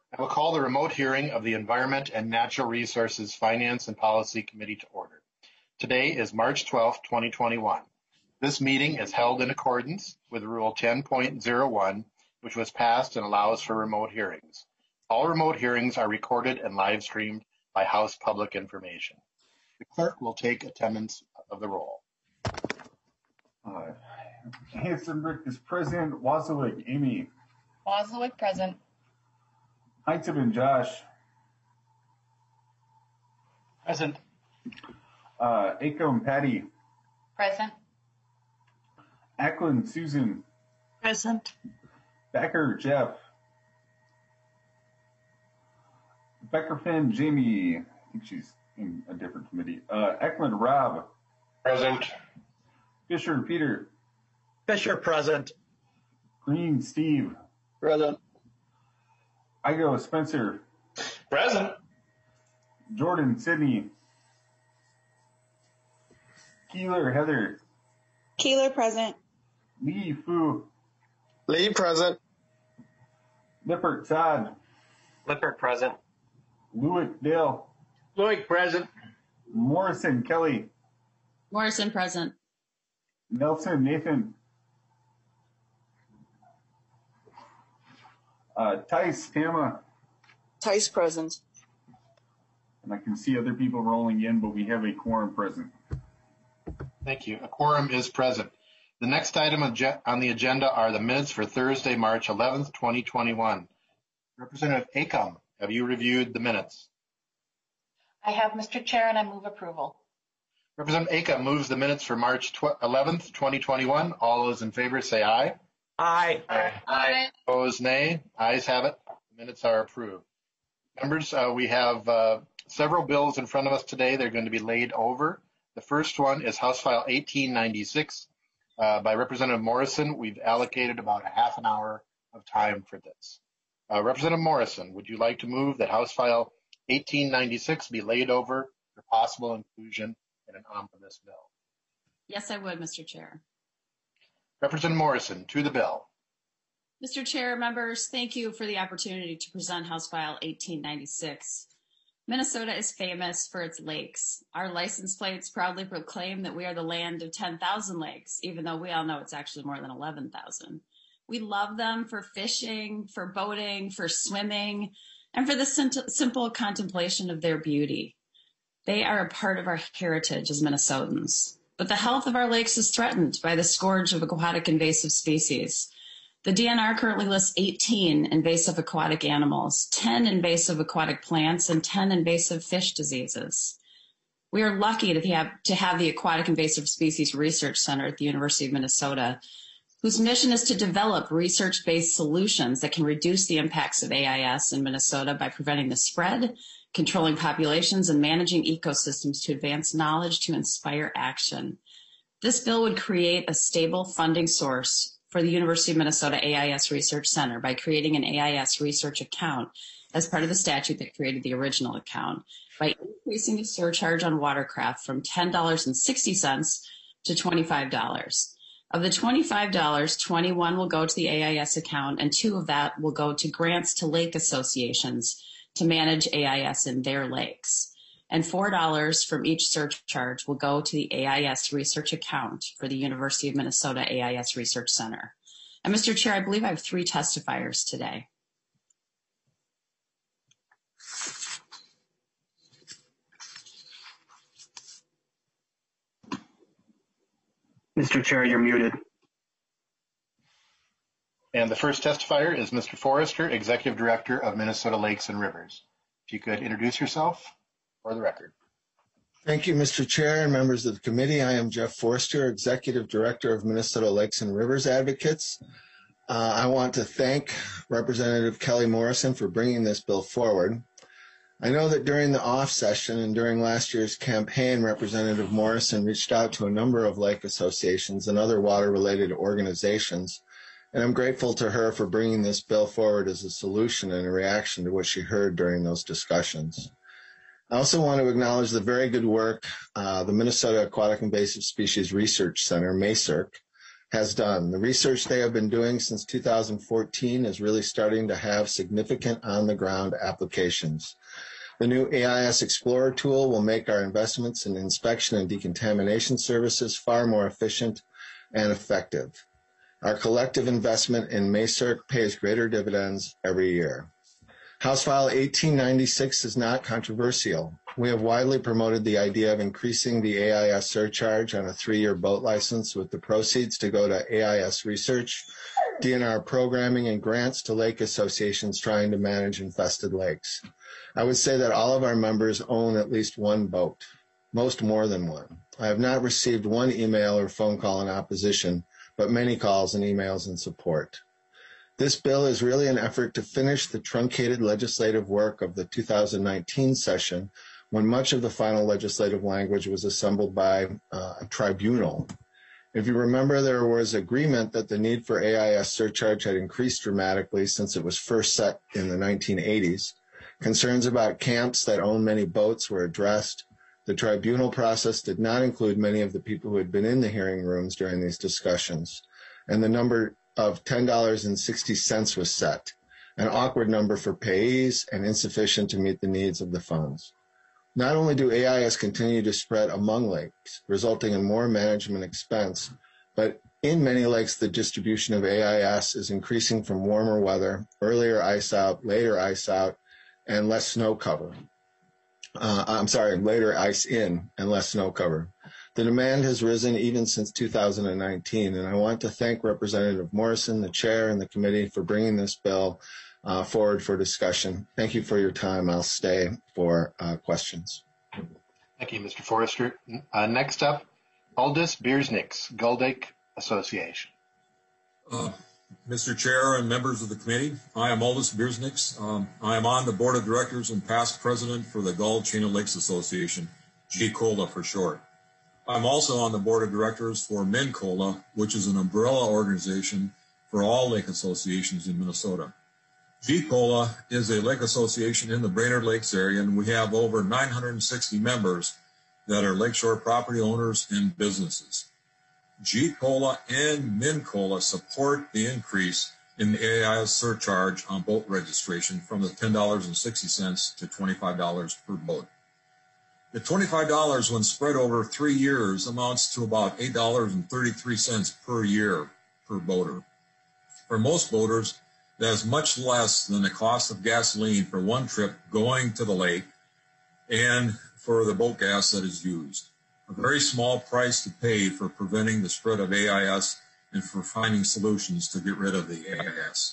I will call the remote hearing of the Environment and Natural Resources Finance and Policy Committee to order. Today is March 12, 2021. This meeting is held in accordance with Rule 10.01, which was passed and allows for remote hearings. All remote hearings are recorded and live streamed by House Public Information. The clerk will take attendance of the roll. Hanson Rick is present. Wasilek Amy. Wasilek present. Heitzeman Josh. Present. Acom Patty. Present. Ackland Susan. Present. Becker Jeff. Becker Finn Jamie. I think she's in a different committee. Eklund Rob. Present. Fisher Peter. Fisher present. Green Steve. Present. Igo Spencer. Present. Jordan Sydney. Keeler Heather. Keeler present. Lee Fu. Lee present. Lippert Todd. Lippert present. Lewick Dale. Lewick present. Morrison Kelly. Morrison present. Nelson Nathan. Tice Tama. Tice present. And I can see other people rolling in, but we have a quorum present. Thank you. A quorum is present. The next item on the agenda are the minutes for Thursday, March 11th, 2021. Representative Acom, have you reviewed the minutes? I have, Mr. Chair, and I move approval. Representative Acom moves the minutes for March 11th, 2021. All those in favor say aye. Aye. Aye. Opposed, nay. Ayes have it. The minutes are approved. Members, we have several bills in front of us today. They're going to be laid over. The first one is House File 1896 by Representative Morrison. We've allocated about a half an hour of time for this. Representative Morrison, would you like to move that House File 1896 be laid over for possible inclusion in an omnibus bill? Yes, I would, Mr. Chair. Representative Morrison, to the bill. Mr. Chair, members, thank you for the opportunity to present House File 1896. Minnesota is famous for its lakes. Our license plates proudly proclaim that we are the land of 10,000 lakes, even though we all know it's actually more than 11,000. We love them for fishing, for boating, for swimming, and for the simple contemplation of their beauty. They are a part of our heritage as Minnesotans. But the health of our lakes is threatened by the scourge of aquatic invasive species. The DNR currently lists 18 invasive aquatic animals, 10 invasive aquatic plants, and 10 invasive fish diseases. We are lucky to have the Aquatic Invasive Species Research Center at the University of Minnesota, whose mission is to develop research-based solutions that can reduce the impacts of AIS in Minnesota by preventing the spread, controlling populations, and managing ecosystems to advance knowledge to inspire action. This bill would create a stable funding source for the University of Minnesota AIS Research Center by creating an AIS research account as part of the statute that created the original account by increasing the surcharge on watercraft from $10.60 to $25. Of the $25, $21 will go to the AIS account, and $2 of that will go to grants to lake associations to manage AIS in their lakes. And $4 from each surcharge will go to the AIS research account for the University of Minnesota AIS Research Center. And Mr. Chair, I believe I have 3 testifiers today. Mr. Chair, you're muted. And the first testifier is Mr. Forrester, Executive Director of Minnesota Lakes and Rivers. If you could introduce yourself for the record. Thank you, Mr. Chair and members of the committee. I am Jeff Forrester, Executive Director of Minnesota Lakes and Rivers Advocates. I want to thank Representative Kelly Morrison for bringing this bill forward. I know that during the off session and during last year's campaign, Representative Morrison reached out to a number of lake associations and other water-related organizations, and I'm grateful to her for bringing this bill forward as a solution and a reaction to what she heard during those discussions. I also want to acknowledge the very good work the Minnesota Aquatic Invasive Species Research Center, MASERC, has done. The research they have been doing since 2014 is really starting to have significant on-the-ground applications. The new AIS Explorer tool will make our investments in inspection and decontamination services far more efficient and effective. Our collective investment in MACERC pays greater dividends every year. House File 1896 is not controversial. We have widely promoted the idea of increasing the AIS surcharge on a 3-year boat license, with the proceeds to go to AIS research, DNR programming, and grants to lake associations trying to manage infested lakes. I would say that all of our members own at least one boat, most more than one. I have not received one email or phone call in opposition, but many calls and emails in support. This bill is really an effort to finish the truncated legislative work of the 2019 session, when much of the final legislative language was assembled by a tribunal. If you remember, there was agreement that the need for AIS surcharge had increased dramatically since it was first set in the 1980s. Concerns about camps that own many boats were addressed. The tribunal process did not include many of the people who had been in the hearing rooms during these discussions, and the number of $10.60 was set, an awkward number for payees and insufficient to meet the needs of the funds. Not only do AIS continue to spread among lakes, resulting in more management expense, but in many lakes the distribution of AIS is increasing from warmer weather, earlier ice out, later ice out, and less snow cover. Later ice in and less snow cover. The demand has risen even since 2019, and I want to thank Representative Morrison, the chair, and the committee for bringing this bill forward for discussion. Thank you for your time. I'll stay for questions. Thank you, Mr. Forrester. Next up, Aldous Biersnicks, Gull Lake Association. Mr. Chair and members of the committee, I am Aldous Biersnicks. I am on the board of directors and past president for the Gull Chain of Lakes Association, GCOLA for short. I'm also on the board of directors for MnCOLA, which is an umbrella organization for all lake associations in Minnesota. GCOLA is a lake association in the Brainerd Lakes area, and we have over 960 members that are lakeshore property owners and businesses. GCOLA and MnCOLA support the increase in the AIS surcharge on boat registration from the $10.60 to $25 per boat. The $25, when spread over 3 years, amounts to about $8.33 per year per boater. For most boaters, that is much less than the cost of gasoline for one trip going to the lake and for the boat gas that is used. A very small price to pay for preventing the spread of AIS and for finding solutions to get rid of the AIS.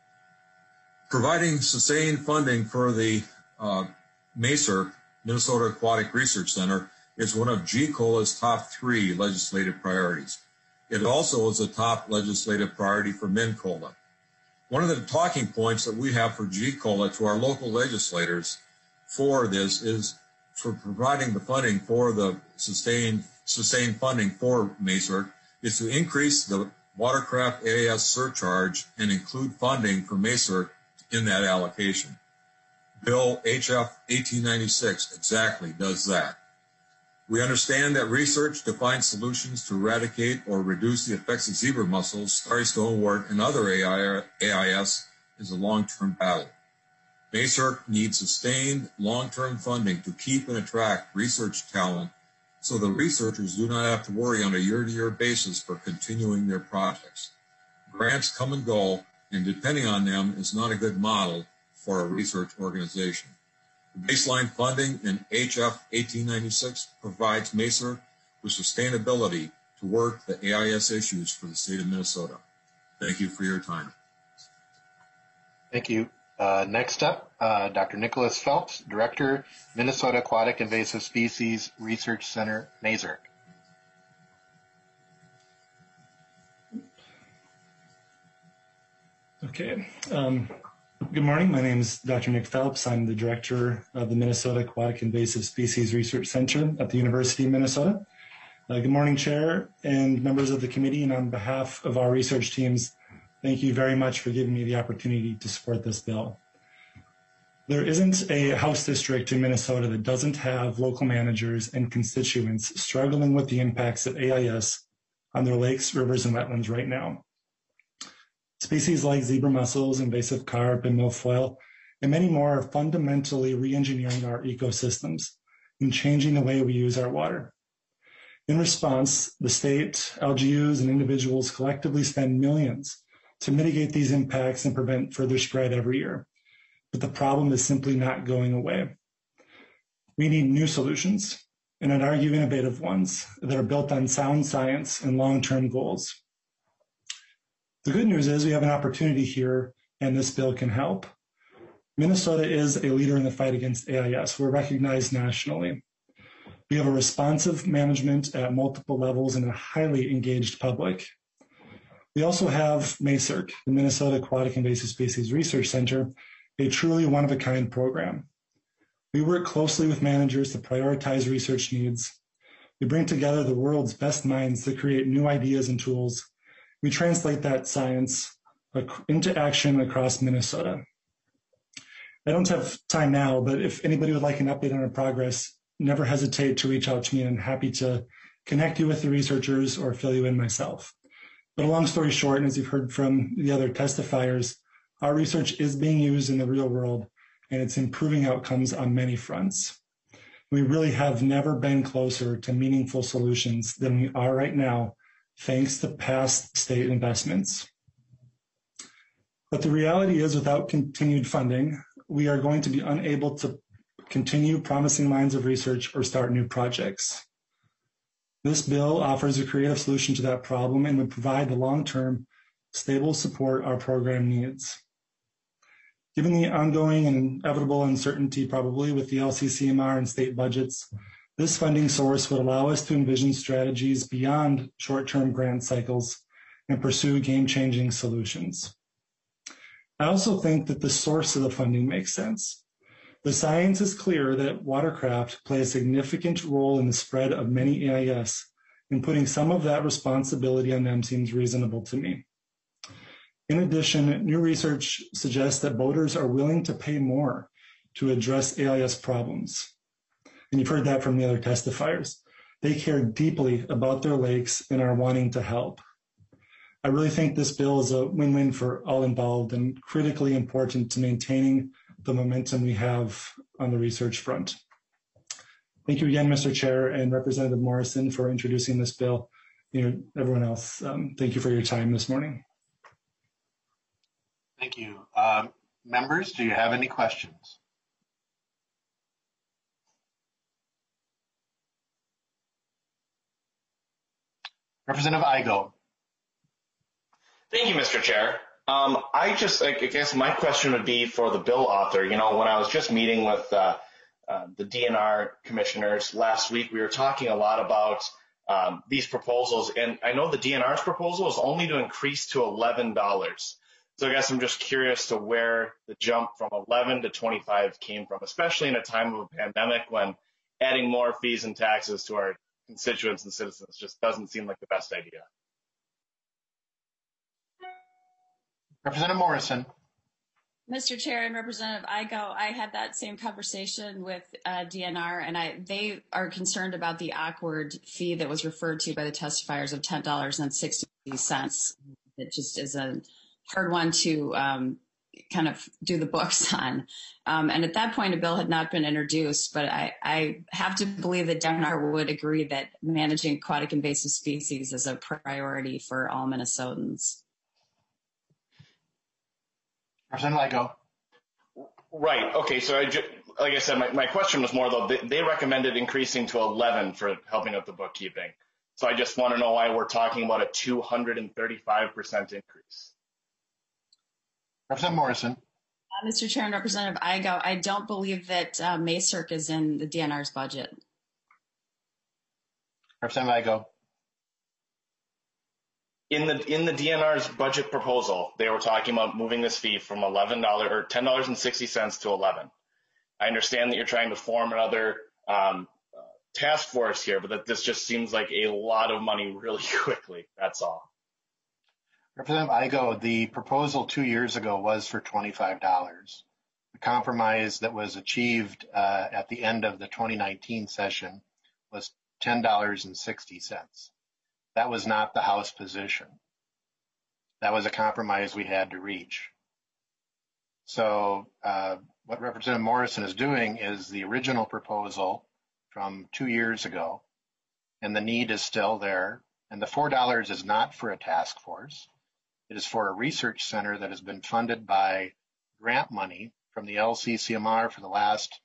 Providing sustained funding for the MACERC, Minnesota Aquatic Research Center, is one of GCOLA's top 3 legislative priorities. It also is a top legislative priority for MnCOLA. One of the talking points that we have for GCOLA to our local legislators for this is for providing the funding for the sustained funding for MACERC is to increase the watercraft AIS surcharge and include funding for MACERC in that allocation. Bill HF 1896 exactly does that. We understand that research to find solutions to eradicate or reduce the effects of zebra mussels, starry stonewort, and other AIS is a long-term battle. MACERC needs sustained long-term funding to keep and attract research talent so the researchers do not have to worry on a year-to-year basis for continuing their projects. Grants come and go, and depending on them is not a good model for a research organization. The baseline funding in HF 1896 provides MACERC with sustainability to work the AIS issues for the state of Minnesota. Thank you for your time. Thank you. Next up, Dr. Nicholas Phelps, Director, Minnesota Aquatic Invasive Species Research Center, MACERC. Okay. Good morning. My name is Dr. Nick Phelps. I'm the director of the Minnesota Aquatic Invasive Species Research Center at the University of Minnesota. Good morning, Chair and members of the committee. And on behalf of our research teams, thank you very much for giving me the opportunity to support this bill. There isn't a House district in Minnesota that doesn't have local managers and constituents struggling with the impacts of AIS on their lakes, rivers, and wetlands right now. Species like zebra mussels, invasive carp, and milfoil, and many more are fundamentally re-engineering our ecosystems and changing the way we use our water. In response, the state, LGUs, and individuals collectively spend millions to mitigate these impacts and prevent further spread every year. But the problem is simply not going away. We need new solutions, and I'd argue innovative ones that are built on sound science and long-term goals. The good news is we have an opportunity here, and this bill can help. Minnesota is a leader in the fight against AIS. We're recognized nationally. We have a responsive management at multiple levels and a highly engaged public. We also have MASERC, the Minnesota Aquatic Invasive Species Research Center, a truly one-of-a-kind program. We work closely with managers to prioritize research needs. We bring together the world's best minds to create new ideas and tools. We translate that science into action across Minnesota. I don't have time now, but if anybody would like an update on our progress, never hesitate to reach out to me, and I'm happy to connect you with the researchers or fill you in myself. But a long story short, and as you've heard from the other testifiers, our research is being used in the real world, and it's improving outcomes on many fronts. We really have never been closer to meaningful solutions than we are right now, thanks to past state investments. But the reality is, without continued funding, we are going to be unable to continue promising lines of research or start new projects. This bill offers a creative solution to that problem and would provide the long-term, stable support our program needs. Given the ongoing and inevitable uncertainty probably with the LCCMR and state budgets, this funding source would allow us to envision strategies beyond short-term grant cycles and pursue game-changing solutions. I also think that the source of the funding makes sense. The science is clear that watercraft play a significant role in the spread of many AIS, and putting some of that responsibility on them seems reasonable to me. In addition, new research suggests that boaters are willing to pay more to address AIS problems. And you've heard that from the other testifiers. They care deeply about their lakes and are wanting to help. I really think this bill is a win-win for all involved and critically important to maintaining the momentum we have on the research front. Thank you again, Mr. Chair and Representative Morrison, for introducing this bill. Everyone else, thank you for your time this morning. Thank you. Members, do you have any questions? Representative Igo. Thank you, Mr. Chair. I guess my question would be for the bill author. When I was just meeting with the DNR commissioners last week, we were talking a lot about these proposals, and I know the DNR's proposal is only to increase to $11. So I guess I'm just curious to where the jump from 11 to 25 came from, especially in a time of a pandemic when adding more fees and taxes to our constituents and citizens just doesn't seem like the best idea. Representative Morrison. Mr. Chair and Representative Igo, I had that same conversation with DNR, and they are concerned about the awkward fee that was referred to by the testifiers of $10.60. It just is a hard one to kind of do the books on. And at that point, a bill had not been introduced, but I have to believe that DNR would agree that managing aquatic invasive species is a priority for all Minnesotans. Representative Igo. Right. Okay. So like I said, my question was more though, they recommended increasing to 11 for helping out the bookkeeping. So I just want to know why we're talking about a 235% increase. Representative Morrison. Mr. Chair and Representative Igo, I don't believe that MASERC is in the DNR's budget. Representative Igo. In the DNR's budget proposal, they were talking about moving this fee from $11 or $10.60 to $11. I understand that you're trying to form another task force here, but that this just seems like a lot of money really quickly. That's all. Representative Igo, the proposal 2 years ago was for $25. The compromise that was achieved at the end of the 2019 session was $10.60. That was not the House position. That was a compromise we had to reach. So what Representative Morrison is doing is the original proposal from 2 years ago, and the need is still there. And the $4 is not for a task force. It is for a research center that has been funded by grant money from the LCCMR for the last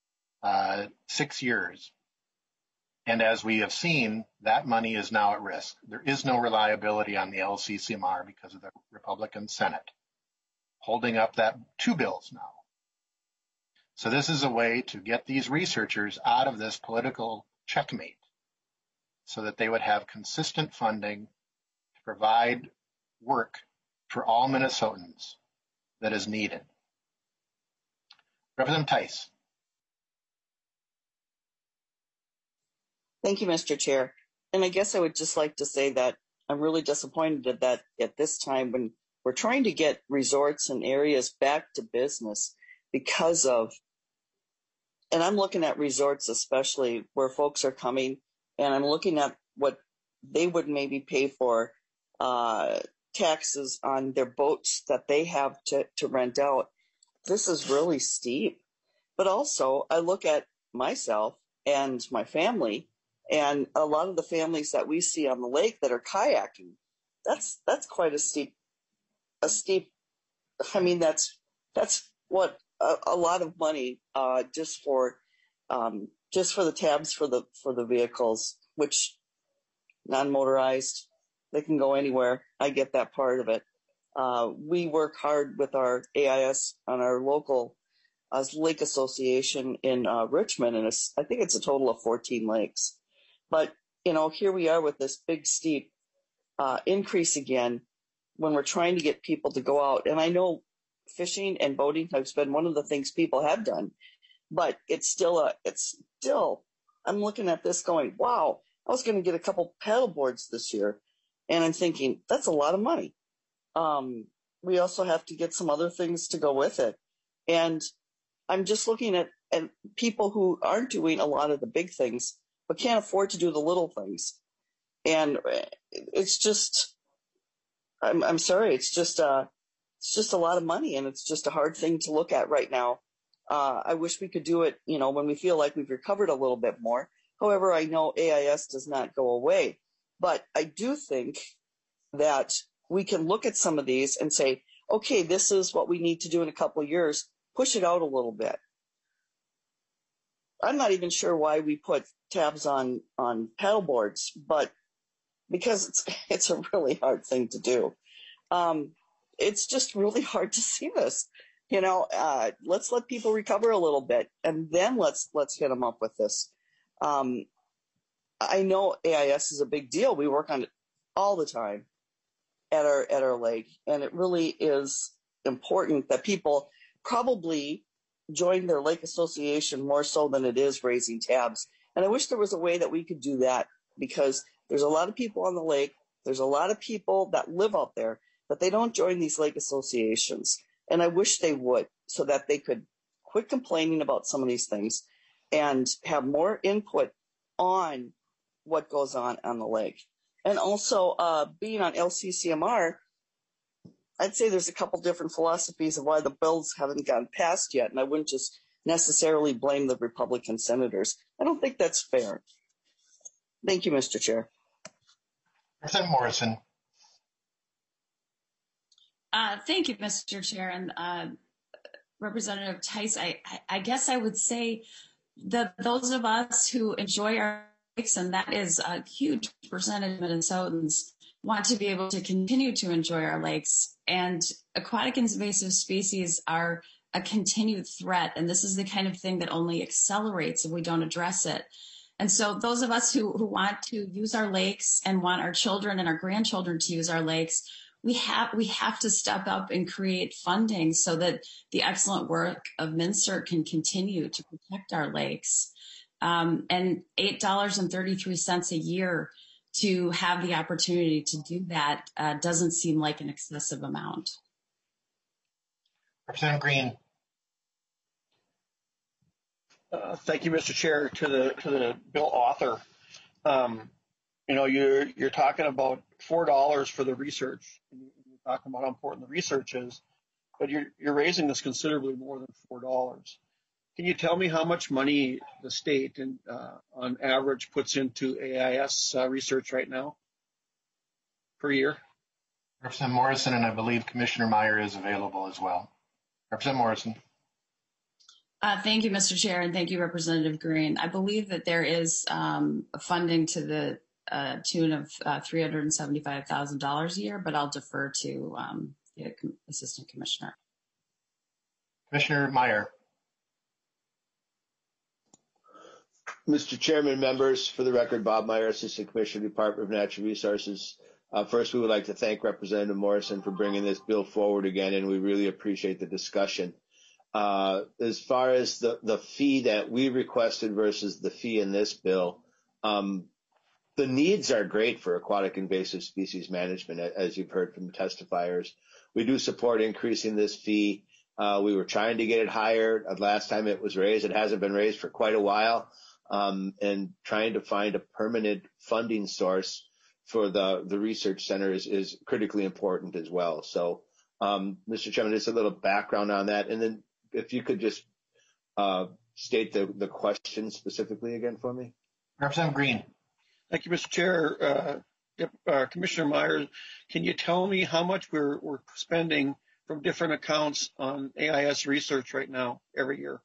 6 years. And as we have seen, that money is now at risk. There is no reliability on the LCCMR because of the Republican Senate holding up that 2 bills now. So this is a way to get these researchers out of this political checkmate so that they would have consistent funding to provide work for all Minnesotans that is needed. Representative Tice. Thank you, Mr. Chair. And I guess I would just like to say that I'm really disappointed that at this time when we're trying to get resorts and areas back to business because of, and I'm looking at resorts especially where folks are coming, and I'm looking at what they would maybe pay for taxes on their boats that they have to rent out. This is really steep. But also, I look at myself and my family, and a lot of the families that we see on the lake that are kayaking. That's quite a steep. I mean, that's what a lot of money just for the tabs for the vehicles, which non-motorized, they can go anywhere. I get that part of it. We work hard with our AIS on our local lake association in Richmond, and I think it's a total of 14 lakes. But here we are with this big steep increase again when we're trying to get people to go out. And I know fishing and boating has been one of the things people have done, but it's still I'm looking at this going, wow, I was going to get a couple paddle boards this year. And I'm thinking, that's a lot of money. We also have to get some other things to go with it. And I'm just looking at people who aren't doing a lot of the big things, but can't afford to do the little things. And it's just, I'm sorry, it's just a lot of money, and it's just a hard thing to look at right now. I wish we could do it, when we feel like we've recovered a little bit more. However, I know AIS does not go away, but I do think that we can look at some of these and say, okay, this is what we need to do in a couple of years, push it out a little bit. I'm not even sure why we put tabs on paddle boards, but because it's a really hard thing to do. It's just really hard to see this. Let's let people recover a little bit, and then let's hit them up with this. I know AIS is a big deal. We work on it all the time at our lake, and it really is important that people probably join their lake association more so than it is raising tabs. And I wish there was a way that we could do that, because there's a lot of people on the lake. There's a lot of people that live out there, but they don't join these lake associations. And I wish they would, so that they could quit complaining about some of these things and have more input on what goes on the lake. And also being on LCCMR, I'd say there's a couple different philosophies of why the bills haven't gotten passed yet, and I wouldn't just necessarily blame the Republican senators. I don't think that's fair. Thank you, Mr. Chair. Representative Morrison. Thank you, Mr. Chair. And Representative Tice, I guess I would say that those of us who enjoy our lakes, and that is a huge percentage of Minnesotans, want to be able to continue to enjoy our lakes. And aquatic invasive species are a continued threat. And this is the kind of thing that only accelerates if we don't address it. And so those of us who want to use our lakes and want our children and our grandchildren to use our lakes, we have to step up and create funding so that the excellent work of MnSERC can continue to protect our lakes. And $8.33 a year to have the opportunity to do that doesn't seem like an excessive amount. Representative Green. Thank you, Mr. Chair. To the bill author, you're talking about $4 for the research, and you're talking about how important the research is, but you're raising this considerably more than $4. Can you tell me how much money the state and on average puts into AIS research right now per year? Representative Morrison, and I believe Commissioner Meyer is available as well. Representative Morrison. Thank you, Mr. Chair, and thank you, Representative Green. I believe that there is funding to the tune of $375,000 a year, but I'll defer to the Assistant Commissioner. Commissioner Meyer. Mr. Chairman, members, for the record, Bob Meyer, Assistant Commissioner, Department of Natural Resources. First, we would like to thank Representative Morrison for bringing this bill forward again, and we really appreciate the discussion. As far as the fee that we requested versus the fee in this bill, the needs are great for aquatic invasive species management, as you've heard from the testifiers. We do support increasing this fee. We were trying to get it higher. Last time it was raised, it hasn't been raised for quite a while, and trying to find a permanent funding source for the research center is critically important as well. So, Mr. Chairman, just a little background on that. And then if you could just state the question specifically again for me. Representative Green. Thank you, Mr. Chair. Commissioner Myers, can you tell me how much we're spending from different accounts on AIS research right now every year?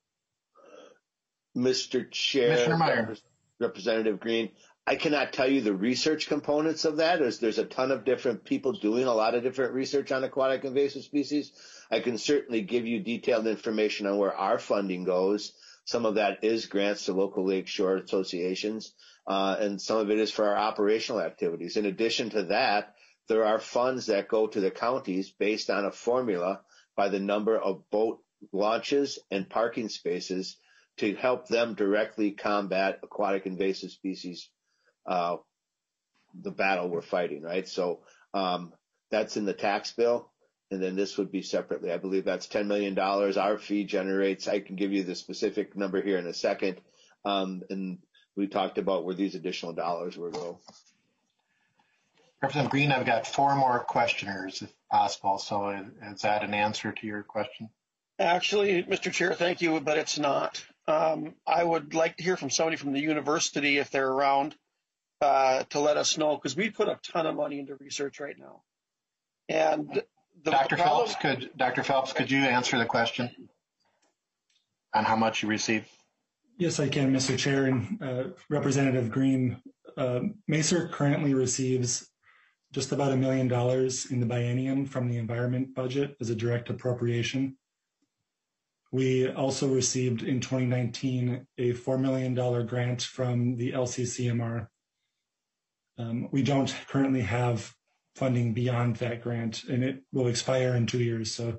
Mr. Chair, Representative Green, I cannot tell you the research components of that. There's a ton of different people doing a lot of different research on aquatic invasive species. I can certainly give you detailed information on where our funding goes. Some of that is grants to local lakeshore associations, and some of it is for our operational activities. In addition to that, there are funds that go to the counties based on a formula by the number of boat launches and parking spaces to help them directly combat aquatic invasive species, the battle we're fighting, right? So that's in the tax bill, and then this would be separately. I believe that's $10 million. Our fee generates, I can give you the specific number here in a second, and we talked about where these additional dollars will go. Representative Green, I've got 4 more questioners if possible, so is that an answer to your question? Actually, Mr. Chair, thank you, but it's not. I would like to hear from somebody from the university if they're around to let us know, because we put a ton of money into research right now. And Dr. Phelps, could you answer the question on how much you receive? Yes, I can, Mr. Chair. And Representative Green, Macer currently receives just about $1 million in the biennium from the environment budget as a direct appropriation. We also received in 2019 a $4 million grant from the LCCMR. We don't currently have funding beyond that grant, and it will expire in 2 years. So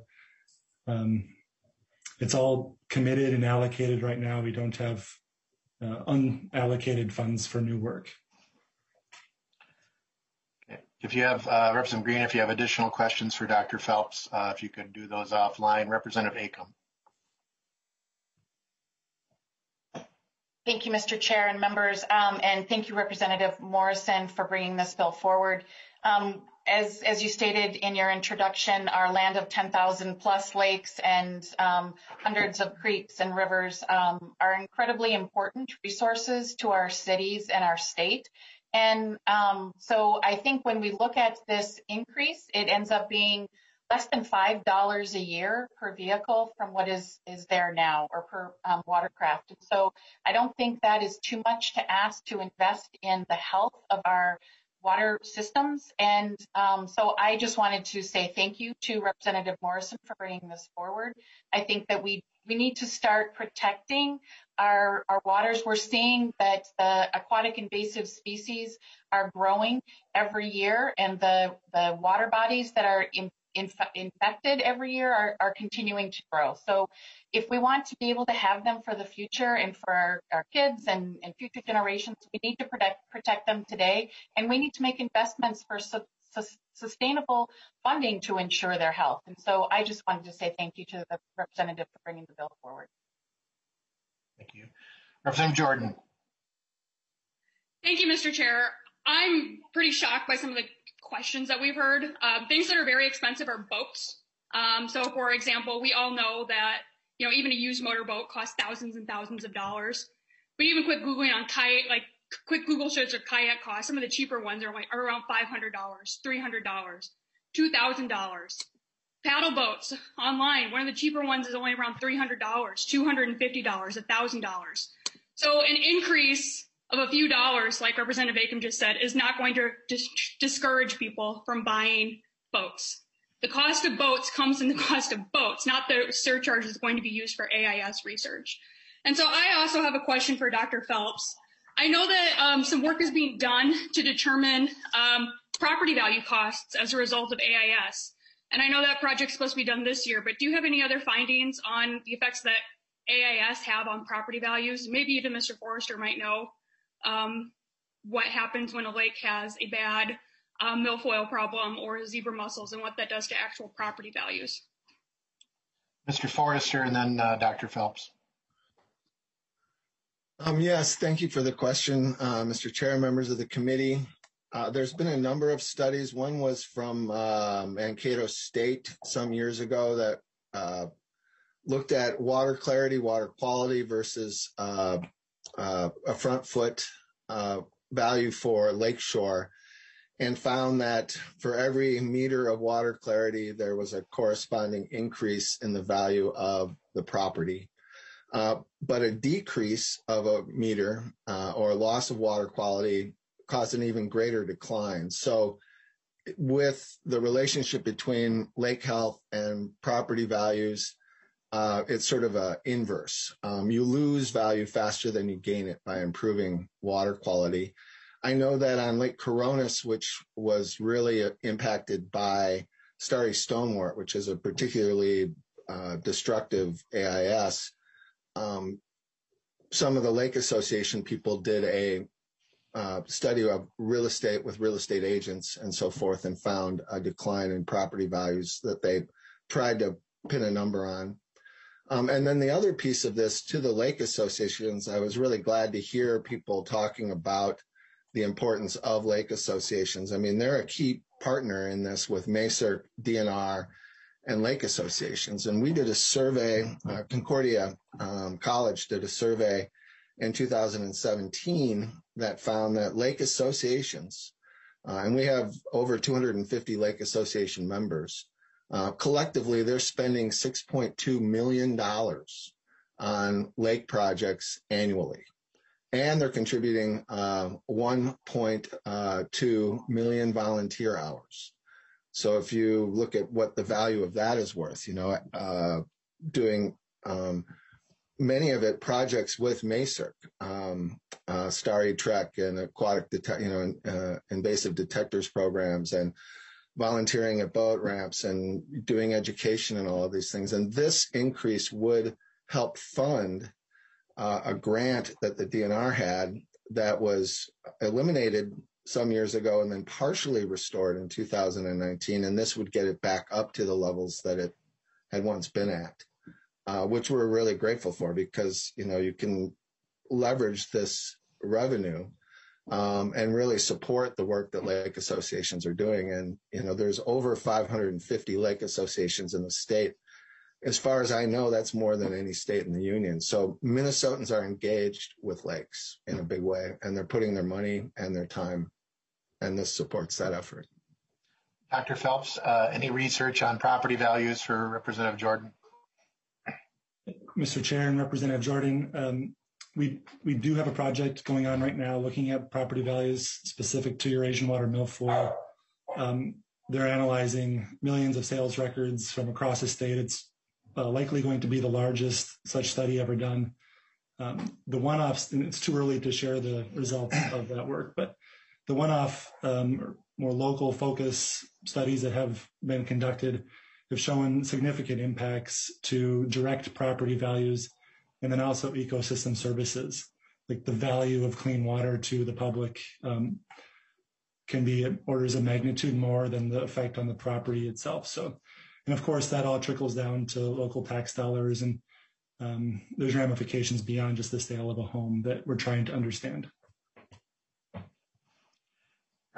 it's all committed and allocated right now. We don't have unallocated funds for new work. Okay. If you have, Representative Green, if you have additional questions for Dr. Phelps, if you could do those offline. Representative Acom. Thank you, Mr. Chair and members, and thank you, Representative Morrison, for bringing this bill forward. As you stated in your introduction, our land of 10,000 plus lakes and hundreds of creeks and rivers are incredibly important resources to our cities and our state. And so I think when we look at this increase, it ends up being less than $5 a year per vehicle from what is there now, or per watercraft. And so I don't think that is too much to ask to invest in the health of our water systems. And so I just wanted to say thank you to Representative Morrison for bringing this forward. I think that we need to start protecting our waters. We're seeing that the aquatic invasive species are growing every year, and the water bodies that are infected every year are continuing to grow. So if we want to be able to have them for the future and for our kids and future generations, we need to protect them today, and we need to make investments for sustainable funding to ensure their health. And so I just wanted to say thank you to the representative for bringing the bill forward. Thank you. Representative Jordan. Thank you, Mr. Chair. I'm pretty shocked by some of the questions that we've heard. Things that are very expensive are boats. So for example, we all know that, even a used motorboat costs thousands and thousands of dollars. But even quick Googling on kayak, like quick Google search of kayak costs, some of the cheaper ones are around $500, $300, $2,000. Paddle boats online, one of the cheaper ones is only around $300, $250, $1,000. So an increase of a few dollars, like Representative Acom just said, is not going to discourage people from buying boats. The cost of boats comes in the cost of boats, not the surcharge that's going to be used for AIS research. And so I also have a question for Dr. Phelps. I know that some work is being done to determine property value costs as a result of AIS. And I know that project's supposed to be done this year, but do you have any other findings on the effects that AIS have on property values? Maybe even Mr. Forrester might know what happens when a lake has a bad milfoil problem or zebra mussels and what that does to actual property values. Mr. Forrester and then Dr. Phelps. Yes, thank you for the question, Mr. Chair, members of the committee. There's been a number of studies. One was from Mankato State some years ago that looked at water clarity, water quality versus a front foot value for lakeshore, and found that for every meter of water clarity, there was a corresponding increase in the value of the property. But a decrease of a meter or a loss of water quality caused an even greater decline. So with the relationship between lake health and property values, it's sort of an inverse. You lose value faster than you gain it by improving water quality. I know that on Lake Coronis, which was really impacted by starry stonewort, which is a particularly destructive AIS, some of the Lake Association people did a study of real estate with real estate agents and so forth and found a decline in property values that they tried to pin a number on. And then the other piece of this, to the lake associations, I was really glad to hear people talking about the importance of lake associations. I mean, they're a key partner in this with MACERC, DNR, and lake associations. And we did a survey, Concordia College did a survey in 2017 that found that lake associations, and we have over 250 lake association members, collectively they're spending $6.2 million on lake projects annually. And they're contributing 1.2 million volunteer hours. So if you look at what the value of that is worth, doing many of it projects with MACERC, Starry Trek and aquatic, invasive detectors programs, and volunteering at boat ramps and doing education and all of these things. And this increase would help fund a grant that the DNR had that was eliminated some years ago and then partially restored in 2019. And this would get it back up to the levels that it had once been at, which we're really grateful for because, you can leverage this revenue and really support the work that lake associations are doing. And, there's over 550 lake associations in the state. As far as I know, that's more than any state in the union. So Minnesotans are engaged with lakes in a big way, and they're putting their money and their time, and this supports that effort. Dr. Phelps, any research on property values for Representative Jordan? Mr. Chair and Representative Jordan, we do have a project going on right now looking at property values specific to Eurasian water milfoil. They're analyzing millions of sales records from across the state. It's likely going to be the largest such study ever done. The one-offs, and it's too early to share the results of that work, but the one-off more local focus studies that have been conducted have shown significant impacts to direct property values and then also ecosystem services. Like the value of clean water to the public can be orders of magnitude more than the effect on the property itself. So, and of course, that all trickles down to local tax dollars, and there's ramifications beyond just the sale of a home that we're trying to understand.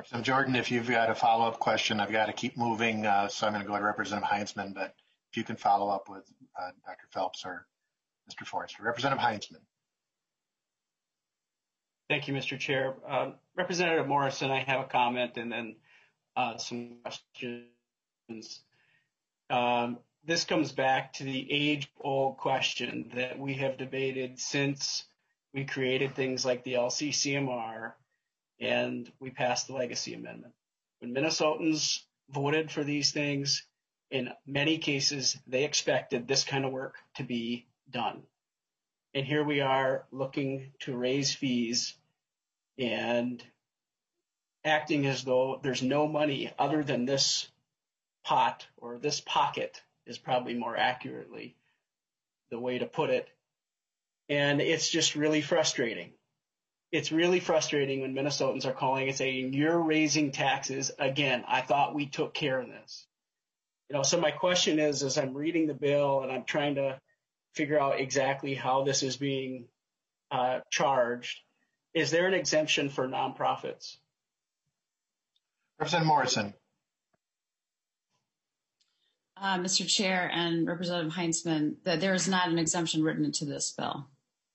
Representative Jordan, if you've got a follow-up question, I've got to keep moving, so I'm going to go to Representative Heinzman, but if you can follow up with Dr. Phelps or Mr. Forrester. Representative Heinzman. Thank you, Mr. Chair. Representative Morrison, I have a comment and then some questions. This comes back to the age-old question that we have debated since we created things like the LCCMR and we passed the Legacy Amendment. When Minnesotans voted for these things, in many cases, they expected this kind of work to be done. And here we are looking to raise fees and acting as though there's no money other than this pot, or this pocket is probably more accurately the way to put it. And it's just really frustrating. It's really frustrating when Minnesotans are calling and saying, you're raising taxes again. I thought we took care of this. So my question is, as I'm reading the bill and I'm trying to figure out exactly how this is being charged, is there an exemption for nonprofits? Representative Morrison. Mr. Chair and Representative Heinzman, that there is not an exemption written into this bill.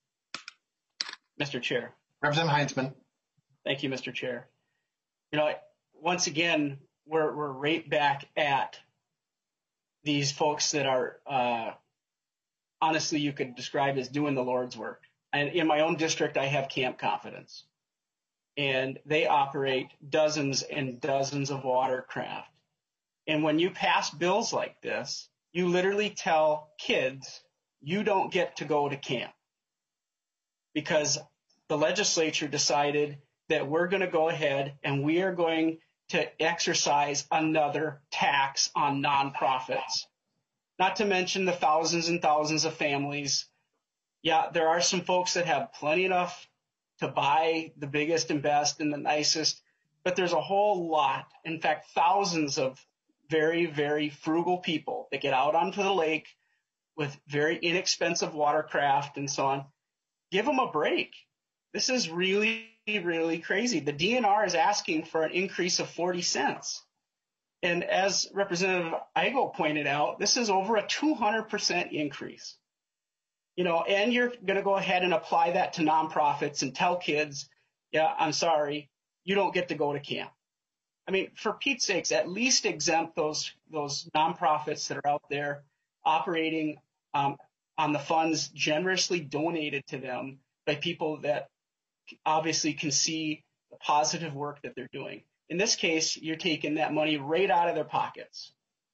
Mr. Chair. Representative Heinzman. Thank you, Mr. Chair. Once again, we're right back at these folks that are, honestly, you could describe as doing the Lord's work. And in my own district, I have Camp Confidence. And they operate dozens and dozens of watercraft. And when you pass bills like this, you literally tell kids, you don't get to go to camp. Because the legislature decided that we're going to go ahead and we are going to exercise another tax on nonprofits. Not to mention the thousands and thousands of families. Yeah, there are some folks that have plenty enough to buy the biggest and best and the nicest, but there's a whole lot, in fact, thousands of very, very frugal people that get out onto the lake with very inexpensive watercraft and so on. Give them a break. This is really, really crazy. The DNR is asking for an increase of 40 cents. And as Representative Igo pointed out, this is over a 200% increase. And you're going to go ahead and apply that to nonprofits and tell kids, yeah, I'm sorry, you don't get to go to camp. I mean, for Pete's sakes, at least exempt those nonprofits that are out there operating on the funds generously donated to them by people that obviously can see the positive work that they're doing. In this case, you're taking that money right out of their pockets.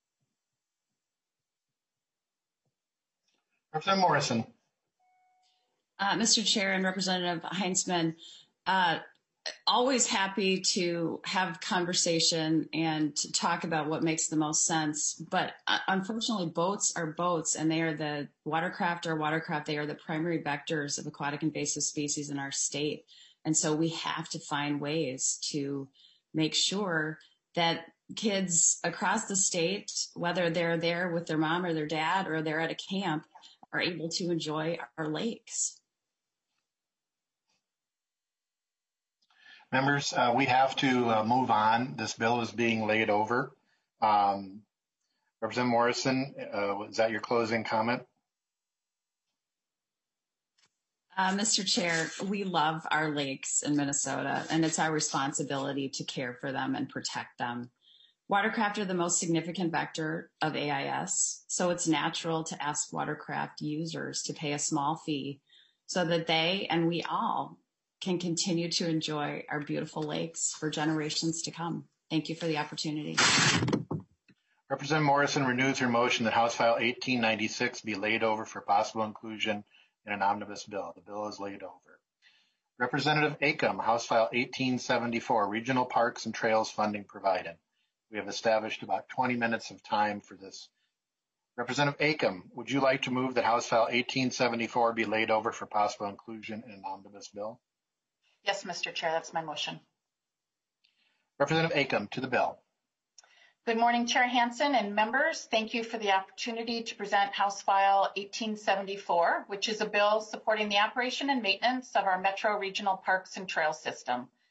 Representative Morrison. Mr. Chair and Representative Heinzman, always happy to have conversation and to talk about what makes the most sense. But unfortunately, boats are boats, and they are the watercraft are watercraft. They are the primary vectors of aquatic invasive species in our state. And so we have to find ways to make sure that kids across the state, whether they're there with their mom or their dad or they're at a camp, are able to enjoy our lakes. Members, we have to move on. This bill is being laid over. Representative Morrison, is that your closing comment? Mr. Chair, we love our lakes in Minnesota, and it's our responsibility to care for them and protect them. Watercraft are the most significant vector of AIS, so it's natural to ask watercraft users to pay a small fee so that they and we all can continue to enjoy our beautiful lakes for generations to come. Thank you for the opportunity. Representative Morrison renews her motion that House File 1896 be laid over for possible inclusion in an omnibus bill. The bill is laid over. Representative Acom, House File 1874, Regional Parks and Trails Funding Provided. We have established about 20 minutes of time for this. Representative Acom, would you like to move that House File 1874 be laid over for possible inclusion in an omnibus bill? Yes, Mr. Chair, that's my motion. Representative Acom, to the bill. Good morning, Chair Hansen and members. Thank you for the opportunity to present House File 1874, which is a bill supporting the operation and maintenance of our Metro Regional Parks and Trail System.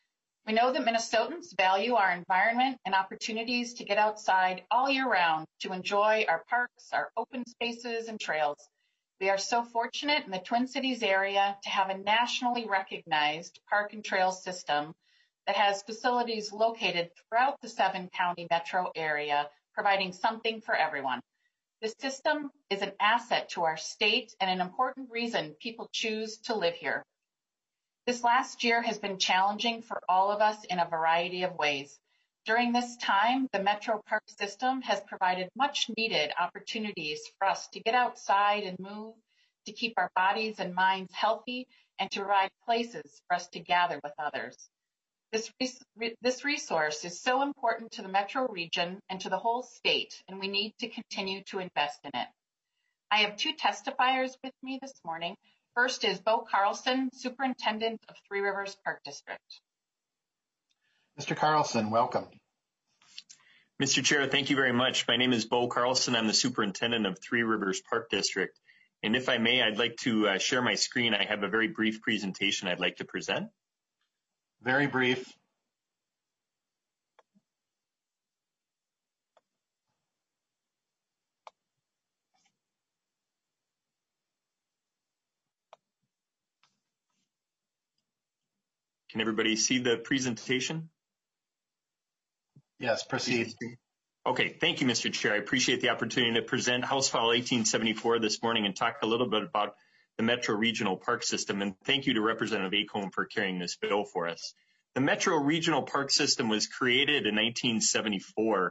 We know that Minnesotans value our environment and opportunities to get outside all year round to enjoy our parks, our open spaces, and trails. We are so fortunate in the Twin Cities area to have a nationally recognized park and trail system that has facilities located throughout the 7-county metro area, providing something for everyone. This system is an asset to our state and an important reason people choose to live here. This last year has been challenging for all of us in a variety of ways. During this time, the Metro Park system has provided much needed opportunities for us to get outside and move, to keep our bodies and minds healthy, and to provide places for us to gather with others. This resource is so important to the metro region and to the whole state, and we need to continue to invest in it. I have 2 testifiers with me this morning. First is Bo Carlson, Superintendent of Three Rivers Park District. Mr. Carlson, welcome. Mr. Chair, thank you very much. My name is Bo Carlson. I'm the Superintendent of Three Rivers Park District. And if I may, I'd like to share my screen. I have a very brief presentation I'd like to present. Very brief. Can everybody see the presentation? Yes, proceed. Okay, thank you, Mr. Chair. I appreciate the opportunity to present House File 1874 this morning and talk a little bit about the Metro Regional Park System. And thank you to Representative Acomb for carrying this bill for us. The Metro Regional Park System was created in 1974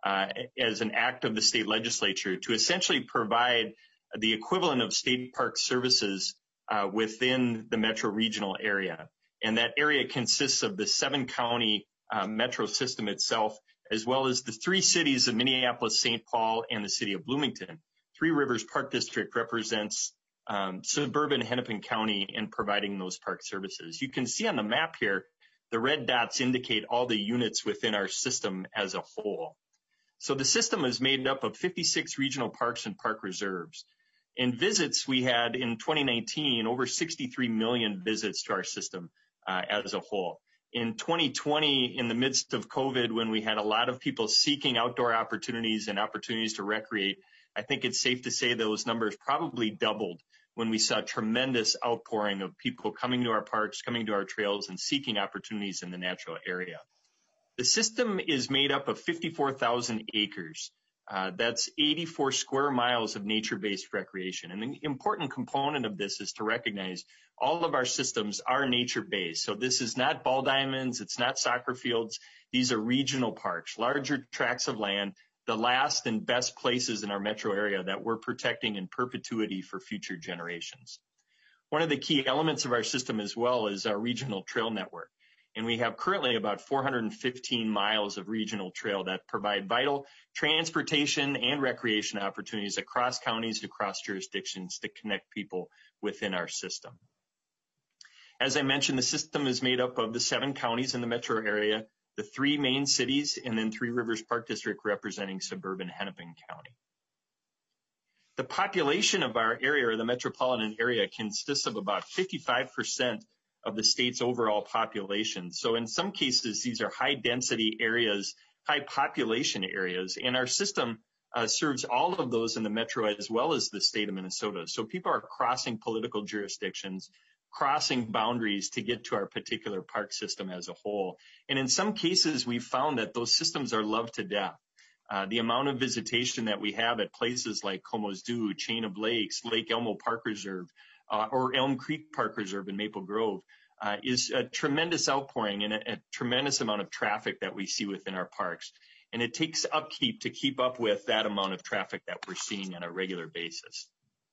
as an act of the state legislature to essentially provide the equivalent of state park services within the Metro Regional area. And that area consists of the 7-county metro system itself, as well as the 3 cities of Minneapolis, St. Paul, and the city of Bloomington. Three Rivers Park District represents suburban Hennepin County in providing those park services. You can see on the map here, the red dots indicate all the units within our system as a whole. So the system is made up of 56 regional parks and park reserves. In visits, we had in 2019 over 63 million visits to our system as a whole. In 2020, in the midst of COVID, when we had a lot of people seeking outdoor opportunities and opportunities to recreate, I think it's safe to say those numbers probably doubled when we saw tremendous outpouring of people coming to our parks, coming to our trails, and seeking opportunities in the natural area. The system is made up of 54,000 acres. That's 84 square miles of nature-based recreation. And the important component of this is to recognize all of our systems are nature-based. So this is not ball diamonds, it's not soccer fields. These are regional parks, larger tracts of land, the last and best places in our metro area that we're protecting in perpetuity for future generations. One of the key elements of our system as well is our regional trail network. And we have currently about 415 miles of regional trail that provide vital transportation and recreation opportunities across counties, across jurisdictions to connect people within our system. As I mentioned, the system is made up of the 7 counties in the metro area, the 3 main cities, and then Three Rivers Park District representing suburban Hennepin County. The population of our area, or the metropolitan area, consists of about 55% of the state's overall population. So in some cases, these are high density areas, high population areas, and our system serves all of those in the metro as well as the state of Minnesota. So people are crossing political jurisdictions, crossing boundaries to get to our particular park system as a whole. And in some cases, we've found that those systems are loved to death. The amount of visitation that we have at places like Como's Dew, Chain of Lakes, Lake Elmo Park Reserve, or Elm Creek Park Reserve in Maple Grove is a tremendous outpouring and a tremendous amount of traffic that we see within our parks. And it takes upkeep to keep up with that amount of traffic that we're seeing on a regular basis.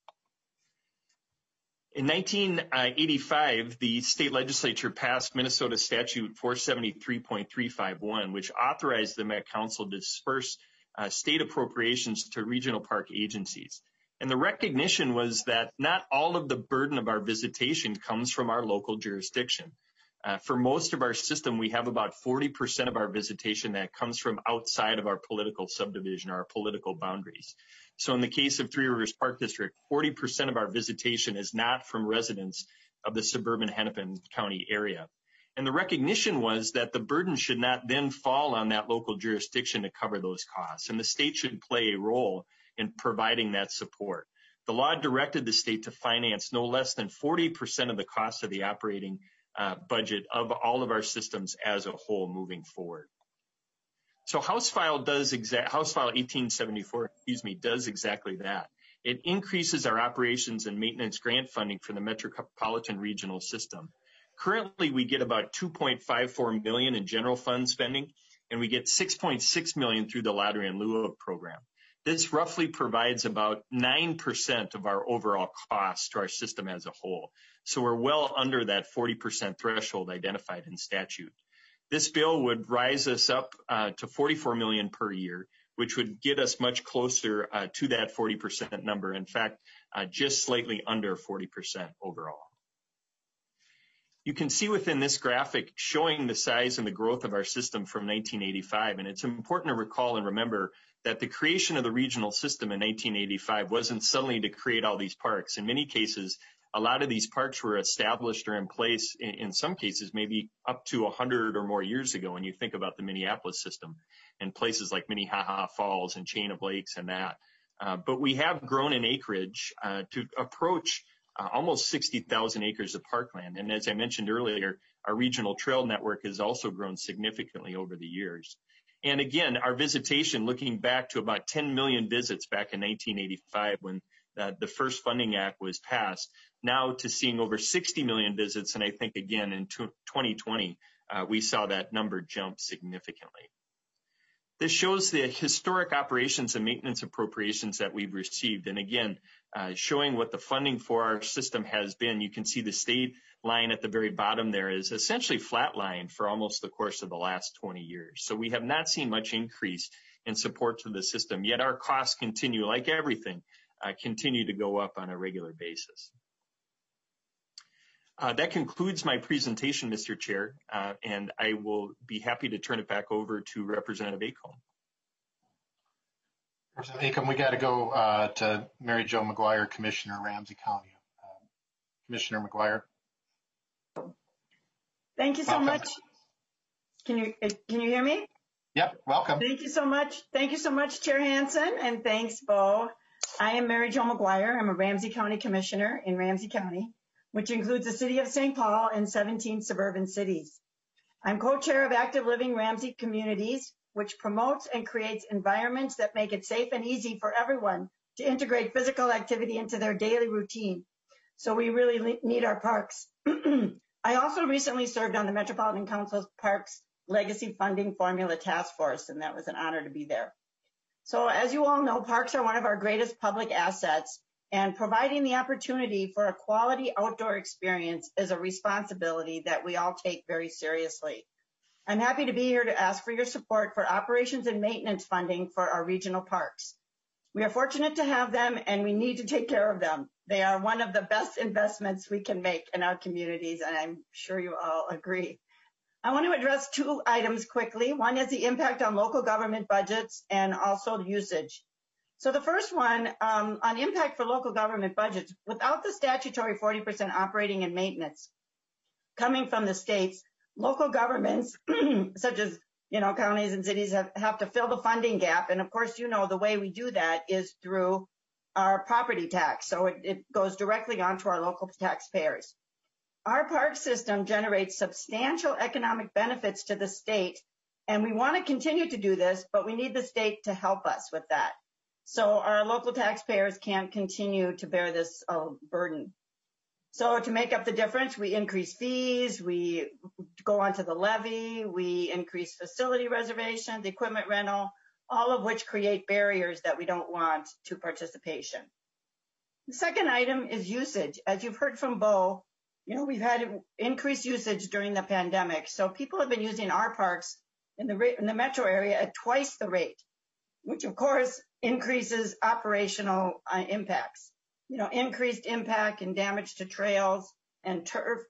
In 1985, the state legislature passed Minnesota Statute 473.351, which authorized the Met Council to disperse state appropriations to regional park agencies. And the recognition was that not all of the burden of our visitation comes from our local jurisdiction. For most of our system, we have about 40% of our visitation that comes from outside of our political subdivision, our political boundaries. So in the case of Three Rivers Park District, 40% of our visitation is not from residents of the suburban Hennepin County area. And the recognition was that the burden should not then fall on that local jurisdiction to cover those costs, and the state should play a role in providing that support. The law directed the state to finance no less than 40% of the cost of the operating budget of all of our systems as a whole moving forward. So House File 1874, does exactly that. It increases our operations and maintenance grant funding for the metropolitan regional system. Currently, we get about $2.54 million in general fund spending, and we get $6.6 million through the Lottery in Lieu of program. This roughly provides about 9% of our overall costs to our system as a whole. So we're well under that 40% threshold identified in statute. This bill would rise us up to $44 million per year, which would get us much closer to that 40% number. In fact, just slightly under 40% overall. You can see within this graphic showing the size and the growth of our system from 1985. And it's important to recall and remember that the creation of the regional system in 1985 wasn't suddenly to create all these parks. In many cases, a lot of these parks were established or in place, in some cases, maybe up to 100 or more years ago when you think about the Minneapolis system and places like Minnehaha Falls and Chain of Lakes and that. But we have grown in acreage to approach almost 60,000 acres of parkland. And as I mentioned earlier, our regional trail network has also grown significantly over the years. And again, our visitation, looking back to about 10 million visits back in 1985 when the first funding act was passed, now to seeing over 60 million visits. And I think, again, in 2020, we saw that number jump significantly. This shows the historic operations and maintenance appropriations that we've received. And again, showing what the funding for our system has been. You can see the state line at the very bottom there is essentially flatlined for almost the course of the last 20 years. So we have not seen much increase in support to the system, yet our costs continue, like everything, continue to go up on a regular basis. That concludes my presentation, Mr. Chair, and I will be happy to turn it back over to Representative Acomb. Representative Acomb, we got to go to Mary Jo McGuire, Commissioner, Ramsey County. Commissioner McGuire. Thank you so much. Can you hear me? Yep, welcome. Thank you so much. Thank you so much, Chair Hansen, and thanks, Bo. I am Mary Jo McGuire. I'm a Ramsey County Commissioner in Ramsey County, which includes the city of St. Paul and 17 suburban cities. I'm co-chair of Active Living Ramsey Communities, which promotes and creates environments that make it safe and easy for everyone to integrate physical activity into their daily routine. So we really need our parks. I also recently served on the Metropolitan Council's Parks Legacy Funding Formula Task Force, and that was an honor to be there. So as you all know, parks are one of our greatest public assets, and providing the opportunity for a quality outdoor experience is a responsibility that we all take very seriously. I'm happy to be here to ask for your support for operations and maintenance funding for our regional parks. We are fortunate to have them, and we need to take care of them. They are one of the best investments we can make in our communities, and I'm sure you all agree. I want to address two items quickly. One is the impact on local government budgets and also usage. So the first one, on impact for local government budgets, without the statutory 40% operating and maintenance coming from the states, local governments, such as counties and cities, have to fill the funding gap. And of course, the way we do that is through our property tax. So it goes directly onto our local taxpayers. Our park system generates substantial economic benefits to the state, and we want to continue to do this, but we need the state to help us with that. So our local taxpayers can't continue to bear this burden. So to make up the difference, we increase fees, we go onto the levy, we increase facility reservations, equipment rental, all of which create barriers that we don't want to participation. The second item is usage. As you've heard from Bo, we've had increased usage during the pandemic. So people have been using our parks in the metro area at twice the rate, which of course increases operational impacts. Increased impact and damage to trails and turf,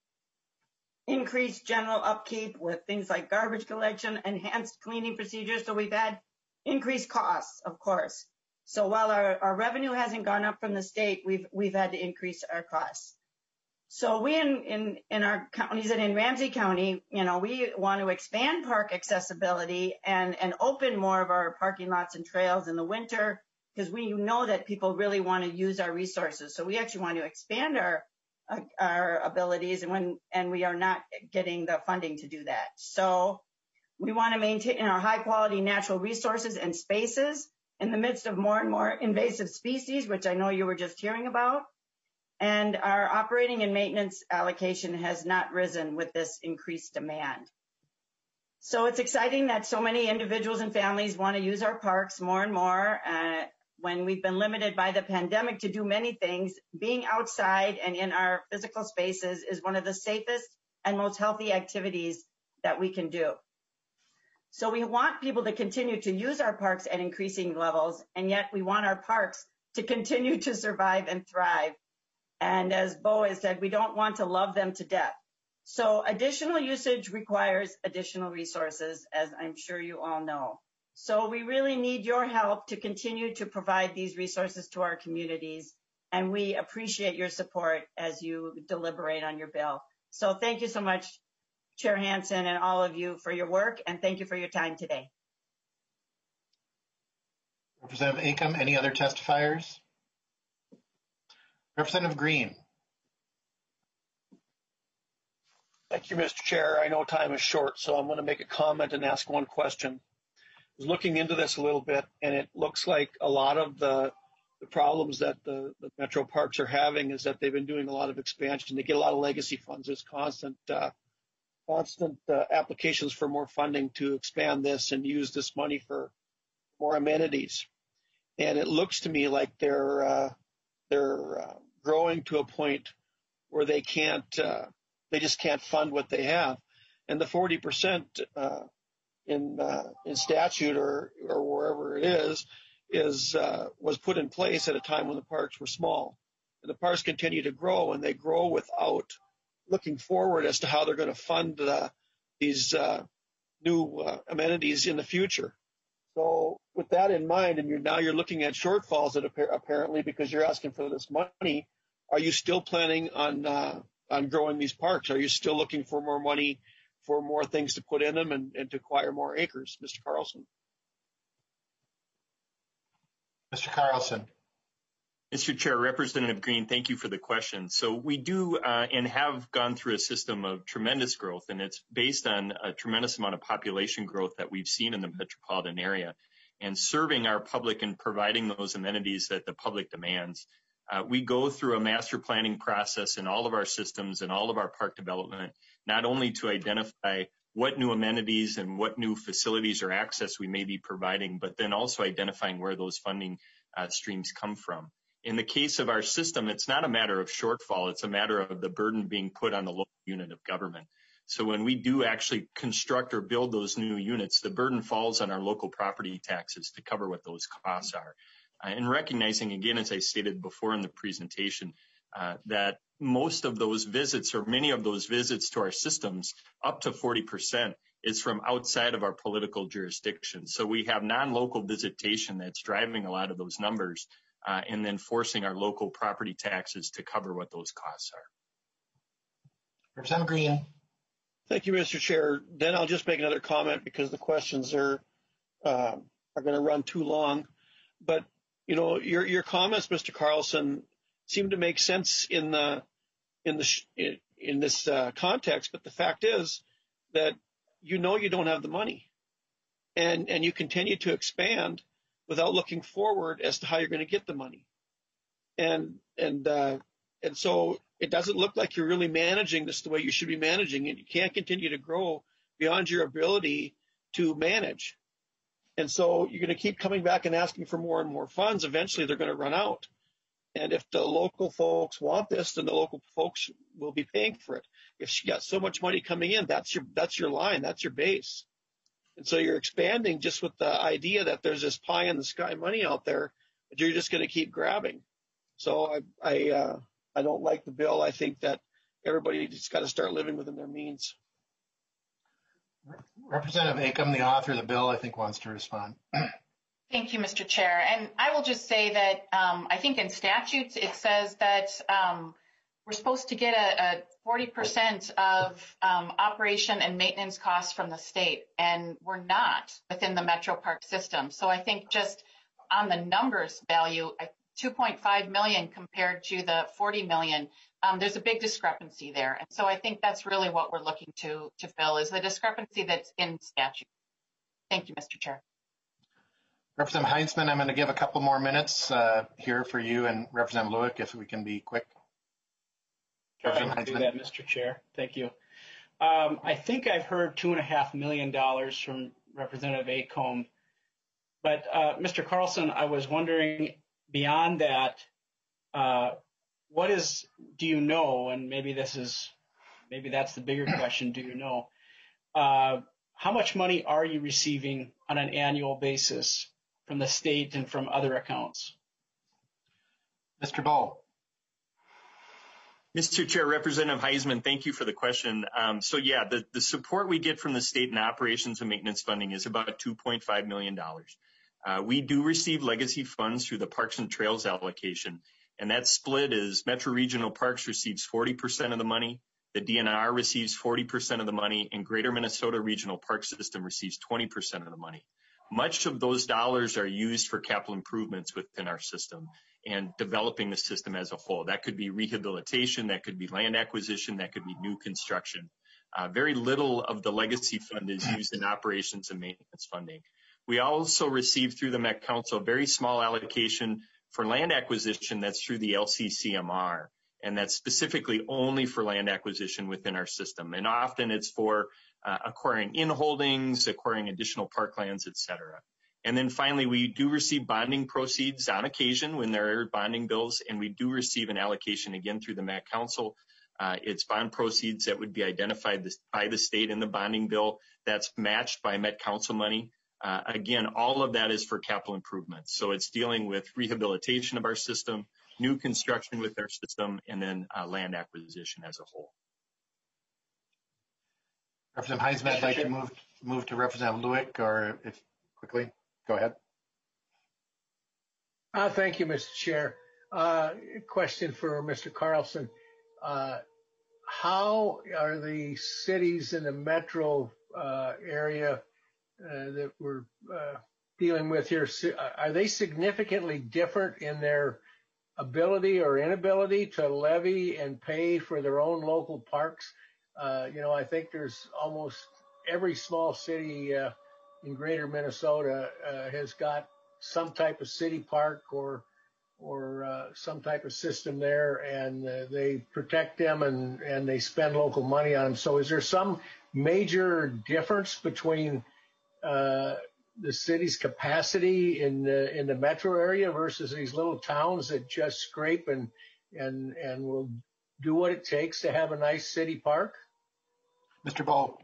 increased general upkeep with things like garbage collection, enhanced cleaning procedures. So we've had increased costs, of course. So while our revenue hasn't gone up from the state, we've had to increase our costs. So we in our counties and in Ramsey County, we want to expand park accessibility and open more of our parking lots and trails in the winter, because we know that people really want to use our resources. So we actually want to expand our abilities, and we are not getting the funding to do that. So we want to maintain our high quality natural resources and spaces in the midst of more and more invasive species, which I know you were just hearing about. And our operating and maintenance allocation has not risen with this increased demand. So it's exciting that so many individuals and families want to use our parks more and more. When we've been limited by the pandemic to do many things, being outside and in our physical spaces is one of the safest and most healthy activities that we can do. So we want people to continue to use our parks at increasing levels, and yet we want our parks to continue to survive and thrive. And as Bo has said, we don't want to love them to death. So additional usage requires additional resources, as I'm sure you all know. So we really need your help to continue to provide these resources to our communities, and we appreciate your support as you deliberate on your bill. So thank you so much, Chair Hansen, and all of you for your work, and thank you for your time today. Representative Acom, any other testifiers? Representative Green. Thank you, Mr. Chair. I know time is short, so I'm going to make a comment and ask one question. I was looking into this a little bit, and it looks like a lot of the problems that the metro parks are having is that they've been doing a lot of expansion. They get a lot of legacy funds. There's constant applications for more funding to expand this and use this money for more amenities. And it looks to me like they're growing to a point where they just can't fund what they have. And the 40% in statute or wherever it is was put in place at a time when the parks were small. And the parks continue to grow, and they grow without looking forward as to how they're going to fund these new amenities in the future. So with that in mind, and now you're looking at shortfalls that apparently because you're asking for this money, are you still planning on growing these parks? Are you still looking for more money for more things to put in them and to acquire more acres? Mr. Carlson. Mr. Carlson. Mr. Chair, Representative Green, thank you for the question. So we do and have gone through a system of tremendous growth, and it's based on a tremendous amount of population growth that we've seen in the metropolitan area. And serving our public and providing those amenities that the public demands. We go through a master planning process in all of our systems and all of our park development, not only to identify what new amenities and what new facilities or access we may be providing, but then also identifying where those funding streams come from. In the case of our system, it's not a matter of shortfall, it's a matter of the burden being put on the local unit of government. So when we do actually construct or build those new units, the burden falls on our local property taxes to cover what those costs are. And recognizing, again, as I stated before in the presentation, that most of those visits or many of those visits to our systems, up to 40%, is from outside of our political jurisdiction. So we have non-local visitation that's driving a lot of those numbers and then forcing our local property taxes to cover what those costs are. Representative Green. Thank you, Mr. Chair. Then I'll just make another comment because the questions are going to run too long. But you know, your comments, Mr. Carlson, seem to make sense in this context. But the fact is that you know you don't have the money, and you continue to expand without looking forward as to how you're going to get the money, and so it doesn't look like you're really managing this the way you should be managing it. You can't continue to grow beyond your ability to manage. And so you're going to keep coming back and asking for more and more funds. Eventually, they're going to run out. And if the local folks want this, then the local folks will be paying for it. If you got so much money coming in, that's your line, that's your base. And so you're expanding just with the idea that there's this pie in the sky money out there that you're just going to keep grabbing. So I don't like the bill. I think that everybody just got to start living within their means. Representative Acom, the author of the bill, I think wants to respond. Thank you, Mr. Chair. And I will just say that I think in statutes it says that we're supposed to get a 40% of operation and maintenance costs from the state, and we're not within the Metro Park system. So I think just on the numbers value, 2.5 million compared to the 40 million, there's a big discrepancy there. And so I think that's really what we're looking to fill, is the discrepancy that's in statute. Thank you, Mr. Chair. Representative Heisman, I'm going to give a couple more minutes here for you and Representative Lueck, if we can be quick. Trying to do that, Mr. Chair. Thank you. I think I've heard $2.5 million from Representative Acomb. But Mr. Carlson, I was wondering, beyond that, do you know, and maybe that's the bigger question, do you know, how much money are you receiving on an annual basis from the state and from other accounts? Mr. Bowe. Mr. Chair, Representative Heisman, thank you for the question. So yeah, the support we get from the state in operations and maintenance funding is about $2.5 million. We do receive legacy funds through the Parks and Trails allocation, and that split is Metro Regional Parks receives 40% of the money, the DNR receives 40% of the money, and Greater Minnesota Regional Park System receives 20% of the money. Much of those dollars are used for capital improvements within our system and developing the system as a whole. That could be rehabilitation, that could be land acquisition, that could be new construction. Very little of the legacy fund is used in operations and maintenance funding. We also receive through the Met Council a very small allocation for land acquisition that's through the LCCMR, and that's specifically only for land acquisition within our system. And often it's for acquiring in-holdings, acquiring additional parklands, et cetera. And then finally, we do receive bonding proceeds on occasion when there are bonding bills, and we do receive an allocation again through the Met Council. It's bond proceeds that would be identified by the state in the bonding bill. That's matched by Met Council money. Again, all of that is for capital improvements. So it's dealing with rehabilitation of our system, new construction with our system, and then land acquisition as a whole. Representative Heisman, I'd like to move to Representative Lueck, or if quickly, go ahead. Thank you, Mr. Chair. Question for Mr. Carlson. How are the cities in the metro area that we're dealing with here, are they significantly different in their ability or inability to levy and pay for their own local parks? I think there's almost every small city in greater Minnesota has got some type of city park or some type of system there, and they protect them and they spend local money on them. So is there some major difference between the city's capacity in the metro area versus these little towns that just scrape and will do what it takes to have a nice city park? Mr. Bowe.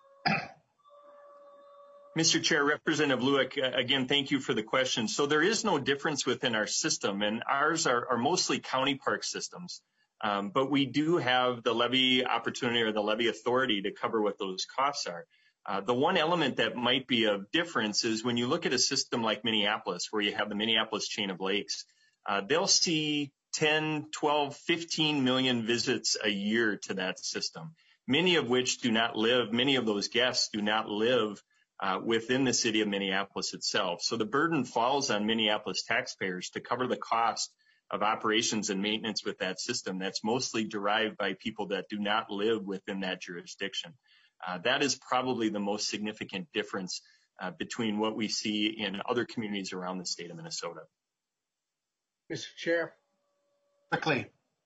Mr. Chair, Representative Lueck, again, thank you for the question. So there is no difference within our system, and ours are mostly county park systems. But we do have the levy opportunity or the levy authority to cover what those costs are. The one element that might be of difference is when you look at a system like Minneapolis, where you have the Minneapolis chain of lakes, they'll see 10, 12, 15 million visits a year to that system, many of which many of those guests do not live within the city of Minneapolis itself. So the burden falls on Minneapolis taxpayers to cover the cost of operations and maintenance with that system that's mostly derived by people that do not live within that jurisdiction. That is probably the most significant difference between what we see in other communities around the state of Minnesota. Mr. Chair. Quickly.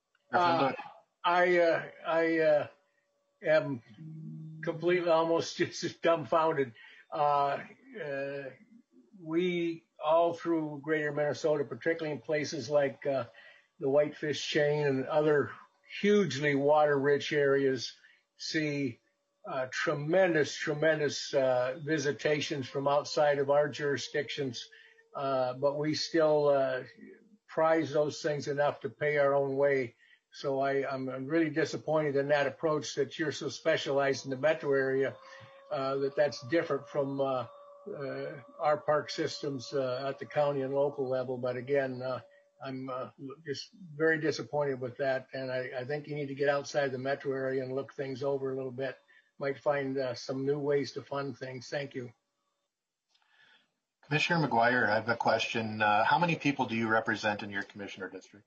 I am completely almost just dumbfounded. We all through greater Minnesota, particularly in places like the Whitefish Chain and other hugely water-rich areas, see tremendous visitations from outside of our jurisdictions, but we still prize those things enough to pay our own way. So I'm really disappointed in that approach, that you're so specialized in the metro area, that's different from our park systems at the county and local level. But again, I'm just very disappointed with that. And I think you need to get outside the metro area and look things over a little bit. Might find some new ways to fund things. Thank you. Commissioner McGuire, I have a question. How many people do you represent in your commissioner district?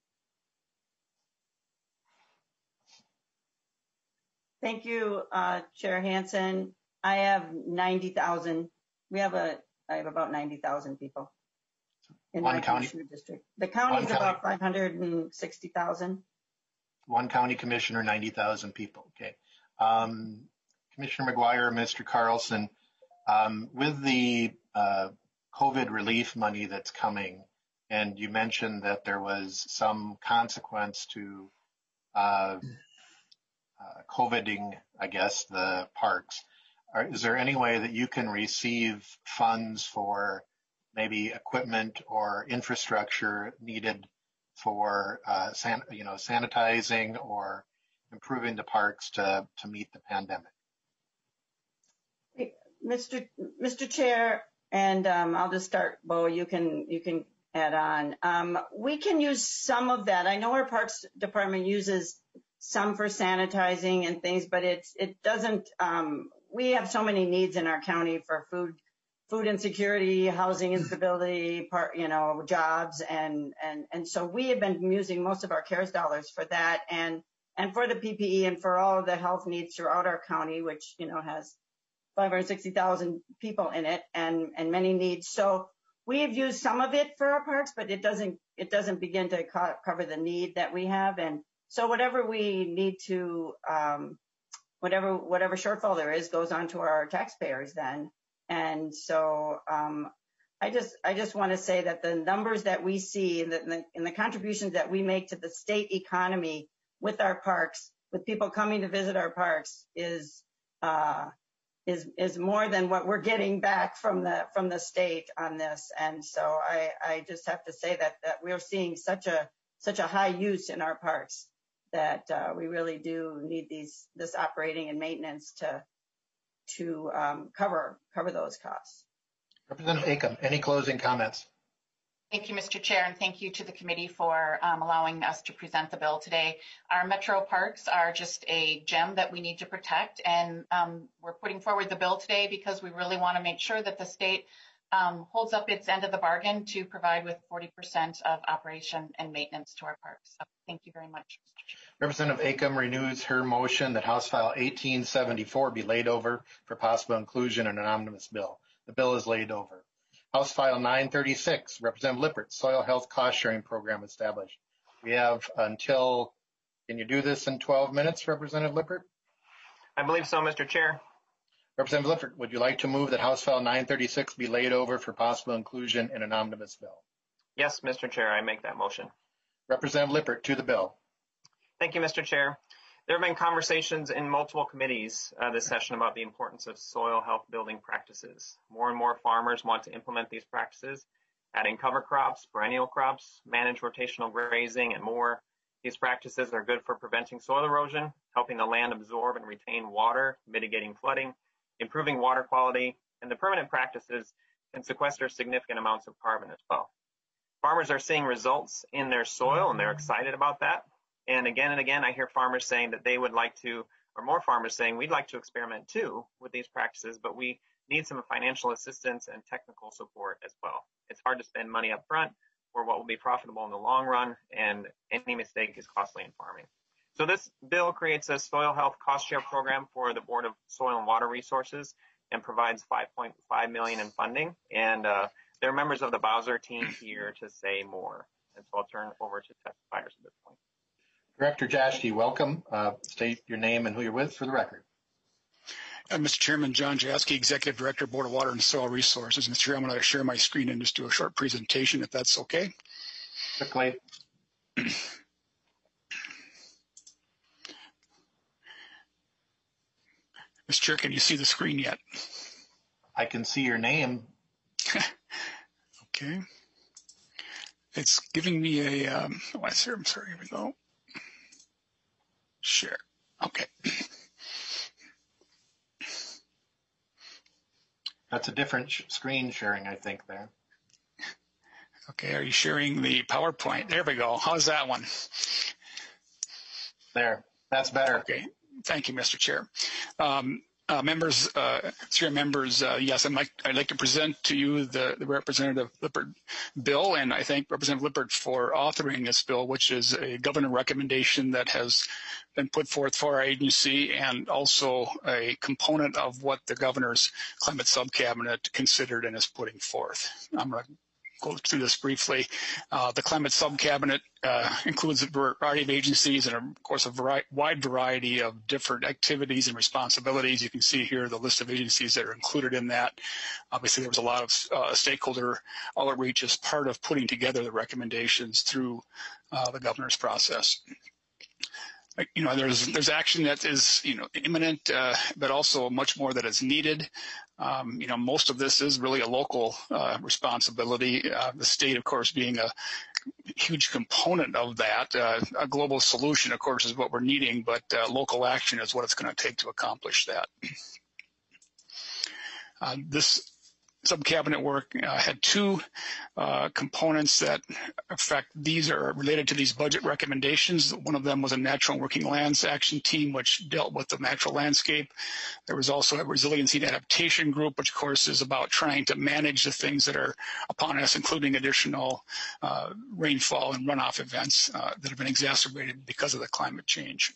Thank you, Chair Hansen. I have 90,000. I have about 90,000 people in my commissioner district. The county is about 560,000. One county commissioner, 90,000 people. Okay. Commissioner McGuire, Mr. Carlson, with the COVID relief money that's coming, and you mentioned that there was some consequence to COVIDing, I guess, the parks. Is there any way that you can receive funds for maybe equipment or infrastructure needed for sanitizing or improving the parks to meet the pandemic? Mr. Chair, and I'll just start, Bo, you can add on. We can use some of that. I know our Parks Department uses some for sanitizing and things, but it doesn't, we have so many needs in our county for food insecurity, housing instability, jobs, and so we have been using most of our CARES dollars for that and for the PPE and for all of the health needs throughout our county, which has 560,000 people in it and many needs. So we have used some of it for our parks, but it doesn't begin to cover the need that we have. And so whatever we need to, whatever shortfall there is goes on to our taxpayers then. And so I just want to say that the numbers that we see and the contributions that we make to the state economy with our parks, with people coming to visit our parks, is more than what we're getting back from the state on this. And so I just have to say that we're seeing such a high use in our parks that we really do need this operating and maintenance to cover those costs. Representative Acom, any closing comments? Thank you, Mr. Chair, and thank you to the committee for allowing us to present the bill today. Our metro parks are just a gem that we need to protect, and we're putting forward the bill today because we really want to make sure that the state holds up its end of the bargain to provide with 40% of operation and maintenance to our parks. So thank you very much, Mr. Chair. Representative Acom renews her motion that House File 1874 be laid over for possible inclusion in an omnibus bill. The bill is laid over. House File 936, Representative Lippert, Soil Health Cost Sharing Program established. We have until, can you do this in 12 minutes, Representative Lippert? I believe so, Mr. Chair. Representative Lippert, would you like to move that House File 936 be laid over for possible inclusion in an omnibus bill? Yes, Mr. Chair, I make that motion. Representative Lippert, to the bill. Thank you, Mr. Chair. There have been conversations in multiple committees this session about the importance of soil health building practices. More and more farmers want to implement these practices, adding cover crops, perennial crops, manage rotational grazing, and more. These practices are good for preventing soil erosion, helping the land absorb and retain water, mitigating flooding, improving water quality, and the permanent practices can sequester significant amounts of carbon as well. Farmers are seeing results in their soil, and they're excited about that. And again, I hear farmers saying that they would like to, or more farmers saying, we'd like to experiment too with these practices, but we need some financial assistance and technical support as well. It's hard to spend money up front for what will be profitable in the long run, and any mistake is costly in farming. So this bill creates a soil health cost share program for the Board of Soil and Water Resources and provides $5.5 million in funding. And there are members of the Bowser team here to say more. And so I'll turn over to testifiers at this point. Director Jashke, welcome. State your name and who you're with for the record. Mr. Chairman, John Jashke, Executive Director, Board of Water and Soil Resources. Mr. Chair, I'm going to share my screen and just do a short presentation, if that's okay. Quickly. Mr. Chair, can you see the screen yet? I can see your name. Okay. It's giving me a, I'm sorry, here we go. Share. Okay. That's a different screen sharing, I think, there. Okay, are you sharing the PowerPoint? There we go. How's that one? There, that's better. Okay, thank you, Mr. Chair. Members, yes, I'd like to present to you the Representative Lippert bill, and I thank Representative Lippert for authoring this bill, which is a governor recommendation that has been put forth for our agency and also a component of what the governor's climate subcabinet considered and is putting forth. I'm going to go through this briefly. The climate subcabinet includes a variety of agencies and, of course, a wide variety of different activities and responsibilities. You can see here the list of agencies that are included in that. Obviously, there was a lot of stakeholder outreach as part of putting together the recommendations through the governor's process. There's action that is, imminent, but also much more that is needed. Most of this is really a local responsibility. The state, of course, being a huge component of that. A global solution, of course, is what we're needing, but local action is what it's going to take to accomplish that. This subcabinet work had two components that are related to these budget recommendations. One of them was a natural and working lands action team, which dealt with the natural landscape. There was also a resiliency and adaptation group, which of course is about trying to manage the things that are upon us, including additional rainfall and runoff events that have been exacerbated because of the climate change.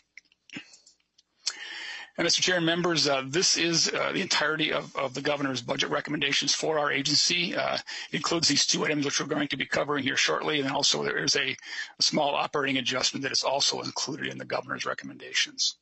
And Mr. Chair and members, this is the entirety of the governor's budget recommendations for our agency. It includes these two items which we're going to be covering here shortly, and then also there is a small operating adjustment that is also included in the governor's recommendations.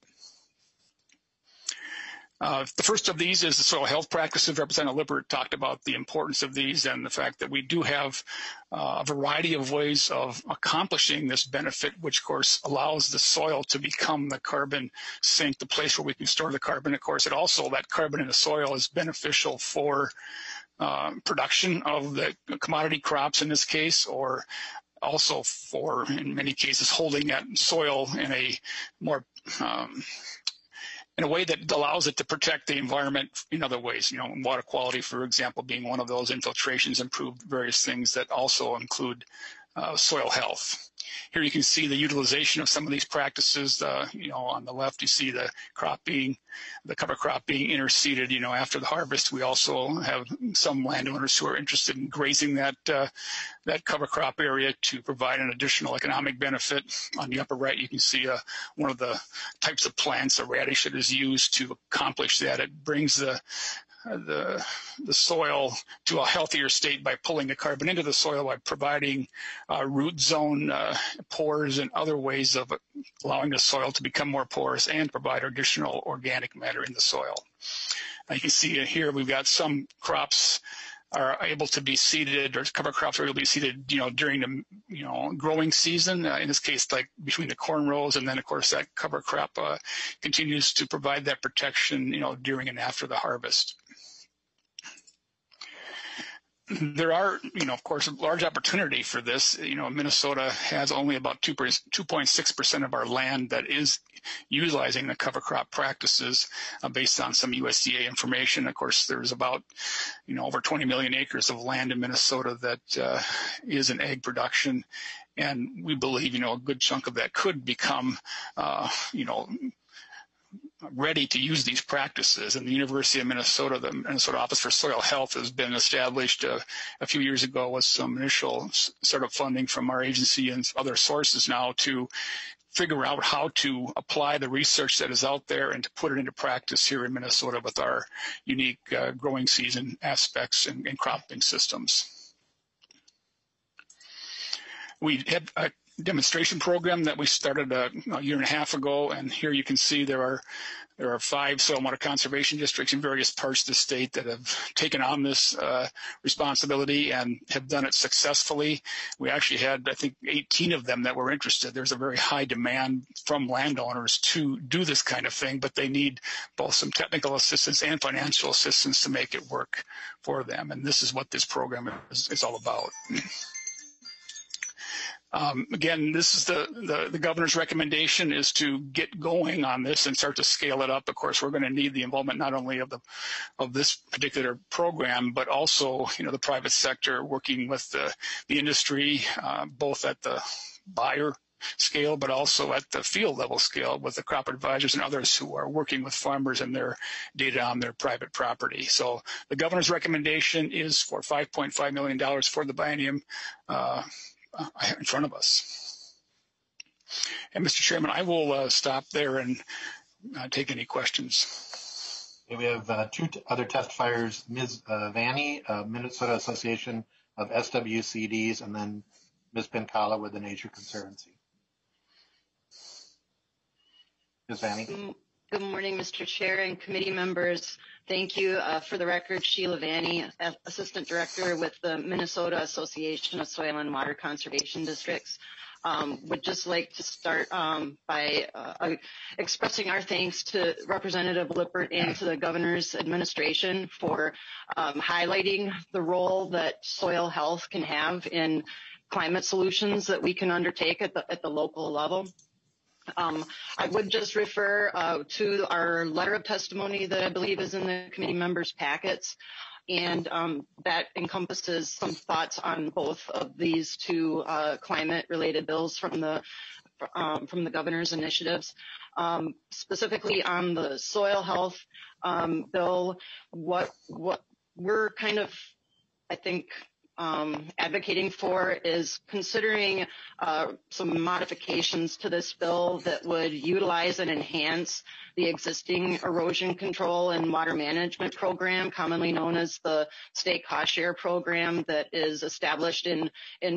The first of these is the soil health practices. Representative Lippert talked about the importance of these and the fact that we do have a variety of ways of accomplishing this benefit, which of course allows the soil to become the carbon sink, the place where we can store the carbon. Of course, that carbon in the soil is beneficial for production of the commodity crops in this case, or also for, in many cases, holding that soil in a more in a way that allows it to protect the environment in other ways, water quality, for example, being one of those. Infiltrations improve various things that also include soil health. Here you can see the utilization of some of these practices. On the left, you see the cover crop being interseeded, after the harvest. We also have some landowners who are interested in grazing that cover crop area to provide an additional economic benefit. On the upper right, you can see one of the types of plants, a radish, that is used to accomplish that. It brings the soil to a healthier state by pulling the carbon into the soil, by providing root zone pores and other ways of allowing the soil to become more porous and provide additional organic matter in the soil. You can see here we've got some crops are able to be seeded, or cover crops are able to be seeded, during the, growing season. In this case, like between the corn rows, and then of course that cover crop continues to provide that protection, during and after the harvest. There are, of course, a large opportunity for this. Minnesota has only about 2.6% of our land that is utilizing the cover crop practices based on some USDA information. Of course, there's about, over 20 million acres of land in Minnesota that is in ag production. And we believe, a good chunk of that could become, ready to use these practices. And the University of Minnesota, the Minnesota Office for Soil Health, has been established a few years ago with some initial sort of funding from our agency and other sources now to figure out how to apply the research that is out there and to put it into practice here in Minnesota with our unique growing season aspects and cropping systems. We had a demonstration program that we started a year and a half ago, and here you can see there are 5 soil and water conservation districts in various parts of the state that have taken on this responsibility and have done it successfully. We actually had, I think, 18 of them that were interested. There's a very high demand from landowners to do this kind of thing, but they need both some technical assistance and financial assistance to make it work for them, and this is what this program is all about. Again, this is the governor's recommendation is to get going on this and start to scale it up. Of course, we're going to need the involvement not only of this particular program, but also, the private sector working with the industry, both at the buyer scale, but also at the field level scale with the crop advisors and others who are working with farmers and their data on their private property. So the governor's recommendation is for $5.5 million for the biennium in front of us. And Mr. Chairman, I will stop there and take any questions. Okay, we have two other testifiers, Ms. Vanny, Minnesota Association of SWCDs, and then Ms. Pincala with the Nature Conservancy. Ms. Vanny. Good morning, Mr. Chair and committee members. Thank you. For the record, Sheila Vanny, Assistant Director with the Minnesota Association of Soil and Water Conservation Districts. Would just like to start by expressing our thanks to Representative Lippert and to the governor's administration for highlighting the role that soil health can have in climate solutions that we can undertake at the local level. I would just refer to our letter of testimony that I believe is in the committee members' packets, and that encompasses some thoughts on both of these two climate-related bills from the governor's initiatives. Specifically on the soil health bill, what we're kind of, I think, advocating for is considering some modifications to this bill that would utilize and enhance the existing erosion control and water management program, commonly known as the state cost share program that is established in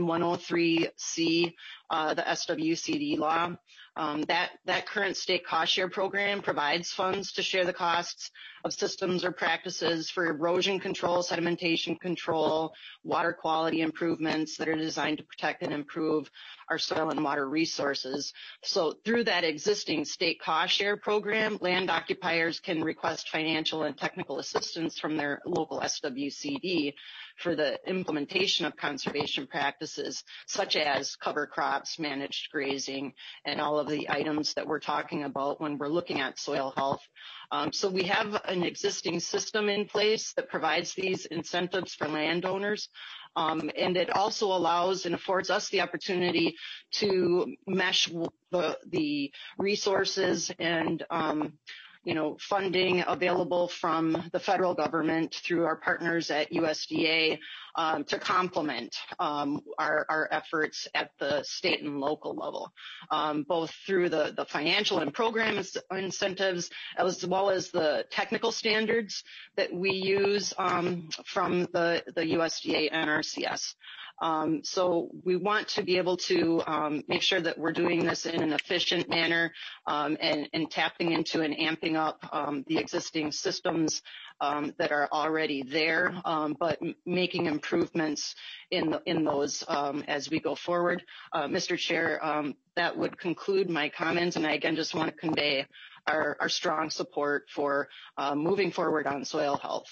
103C, the SWCD law. That current state cost share program provides funds to share the costs of systems or practices for erosion control, sedimentation control, water quality improvements that are designed to protect and improve our soil and water resources. So through that existing state cost share program, land occupiers can request financial and technical assistance from their local SWCD for the implementation of conservation practices such as cover crops, managed grazing, and all of the items that we're talking about when we're looking at soil health. So we have an existing system in place that provides these incentives for landowners. And it also allows and affords us the opportunity to mesh the resources and funding available from the federal government through our partners at USDA to complement our efforts at the state and local level, both through the financial and program incentives as well as the technical standards that we use from the USDA NRCS. So we want to be able to make sure that we're doing this in an efficient manner and tapping into and amping up the existing systems that are already there, but making improvements in those as we go forward. Mr. Chair, that would conclude my comments, and I again just want to convey our strong support for moving forward on soil health.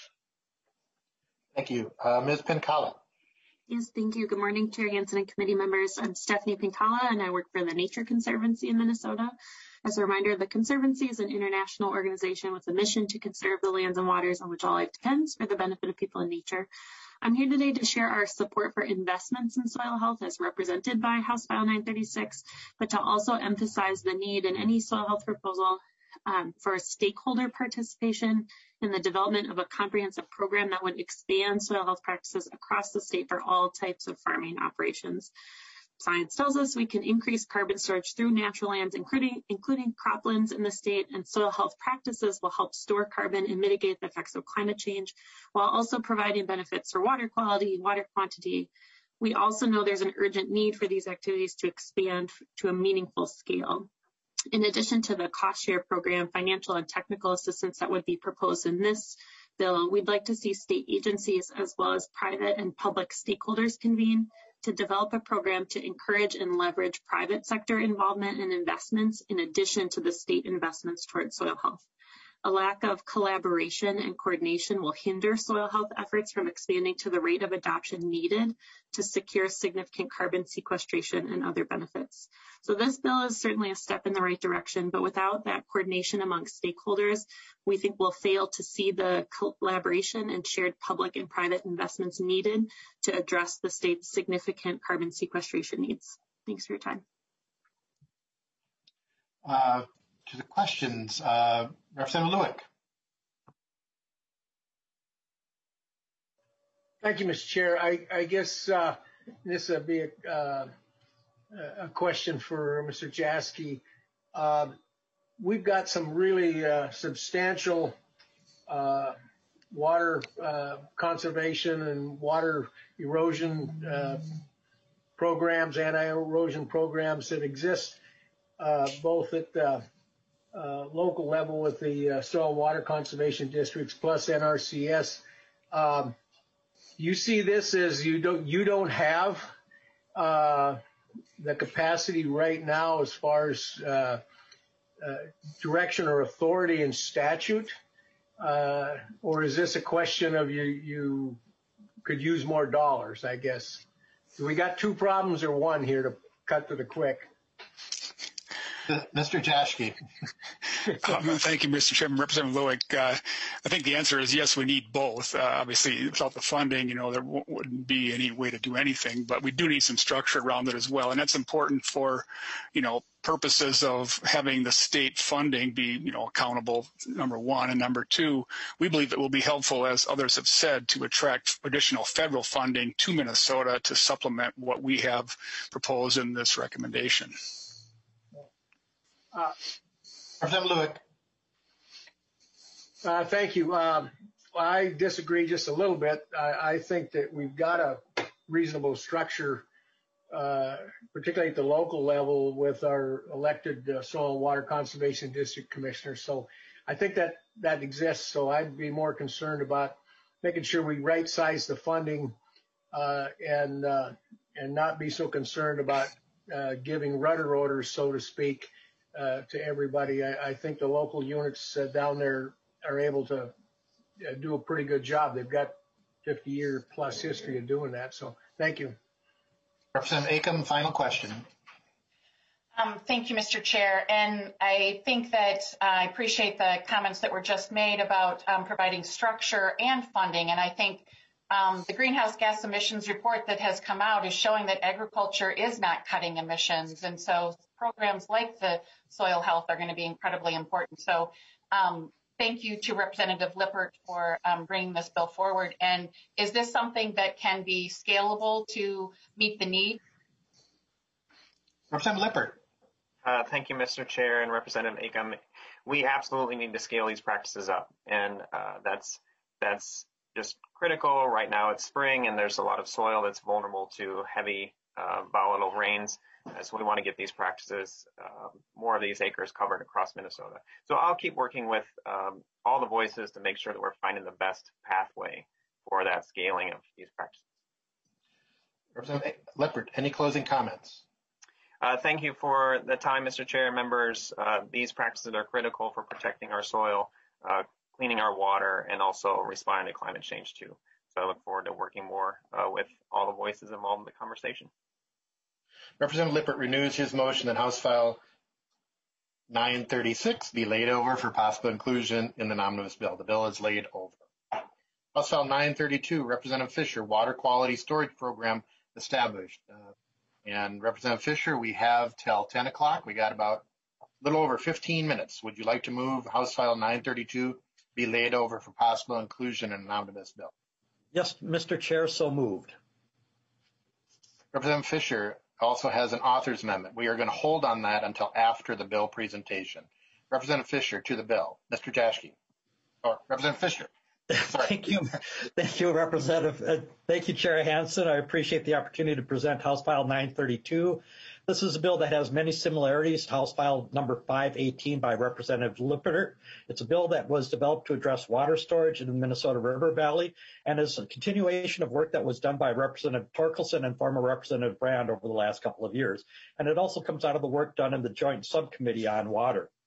Thank you. Ms. Pincala. Yes, thank you. Good morning, Chair Hansen and committee members. I'm Stephanie Pincala, and I work for the Nature Conservancy in Minnesota. As a reminder, the Conservancy is an international organization with a mission to conserve the lands and waters on which all life depends for the benefit of people and nature. I'm here today to share our support for investments in soil health as represented by House File 936, but to also emphasize the need in any soil health proposal for stakeholder participation in the development of a comprehensive program that would expand soil health practices across the state for all types of farming operations. Science tells us we can increase carbon storage through natural lands, including croplands in the state, and soil health practices will help store carbon and mitigate the effects of climate change, while also providing benefits for water quality, water quantity. We also know there's an urgent need for these activities to expand to a meaningful scale. In addition to the cost share program, financial and technical assistance that would be proposed in this bill, we'd like to see state agencies as well as private and public stakeholders convene to develop a program to encourage and leverage private sector involvement and investments in addition to the state investments towards soil health. A lack of collaboration and coordination will hinder soil health efforts from expanding to the rate of adoption needed to secure significant carbon sequestration and other benefits. So this bill is certainly a step in the right direction, but without that coordination among stakeholders, we think we'll fail to see the collaboration and shared public and private investments needed to address the state's significant carbon sequestration needs. Thanks for your time. To the questions, Representative Lewick. Thank you, Mr. Chair. I guess this would be a question for Mr. Jaschke. We've got some really substantial water conservation and water erosion programs, anti-erosion programs that exist both at the local level with the soil water conservation districts plus NRCS. You see this as you don't have the capacity right now as far as direction or authority in statute, or is this a question of you could use more dollars, I guess? So we got two problems or one here to cut to the quick. Mr. Jaschke. Thank you, Mr. Chairman. Representative Lewick, I think the answer is yes, we need both. Obviously, without the funding, there wouldn't be any way to do anything, but we do need some structure around it as well. And that's important for, purposes of having the state funding be, accountable, number one. And number two, we believe it will be helpful, as others have said, to attract additional federal funding to Minnesota to supplement what we have proposed in this recommendation. Representative Lewick. Thank you. I disagree just a little bit. I think that we've got a reasonable structure, particularly at the local level with our elected soil and water conservation district commissioners. So I think that exists. So I'd be more concerned about making sure we right size the funding and not be so concerned about giving rudder orders, so to speak, to everybody. I think the local units down there are able to do a pretty good job. They've got 50-year plus history of doing that. So thank you. Representative Acom, final question. Thank you, Mr. Chair. And I think that I appreciate the comments that were just made about providing structure and funding. And I think the greenhouse gas emissions report that has come out is showing that agriculture is not cutting emissions. And so programs like the soil health are going to be incredibly important. So thank you to Representative Lippert for bringing this bill forward. And is this something that can be scalable to meet the need? Representative Lippert. Thank you, Mr. Chair and Representative Acom. We absolutely need to scale these practices up. And that's just critical. Right now it's spring and there's a lot of soil that's vulnerable to heavy volatile rains. So we want to get these practices, more of these acres covered across Minnesota. So I'll keep working with all the voices to make sure that we're finding the best pathway for that scaling of these practices. Representative Lippert, any closing comments? Thank you for the time, Mr. Chair and members. These practices are critical for protecting our soil, cleaning our water, and also responding to climate change too. So I look forward to working more with all the voices involved in the conversation. Representative Lippert renews his motion that House File 936 be laid over for possible inclusion in the omnibus bill. The bill is laid over. House File 932, Representative Fisher, Water Quality Storage Program established. And Representative Fisher, we have till 10 o'clock. We got about a little over 15 minutes. Would you like to move House File 932 be laid over for possible inclusion in an omnibus bill? Yes, Mr. Chair, so moved. Representative Fisher also has an author's amendment. We are going to hold on that until after the bill presentation. Representative Fisher to the bill. Mr. Jaschke. Or Representative Fisher. Thank you, Representative. Thank you, Chair Hansen. I appreciate the opportunity to present House File 932. This is a bill that has many similarities to House File number 518 by Representative Lippert. It's a bill that was developed to address water storage in the Minnesota River Valley and is a continuation of work that was done by Representative Torkelson and former Representative Brand over the last couple of years. And it also comes out of the work done in the Joint Subcommittee on Water.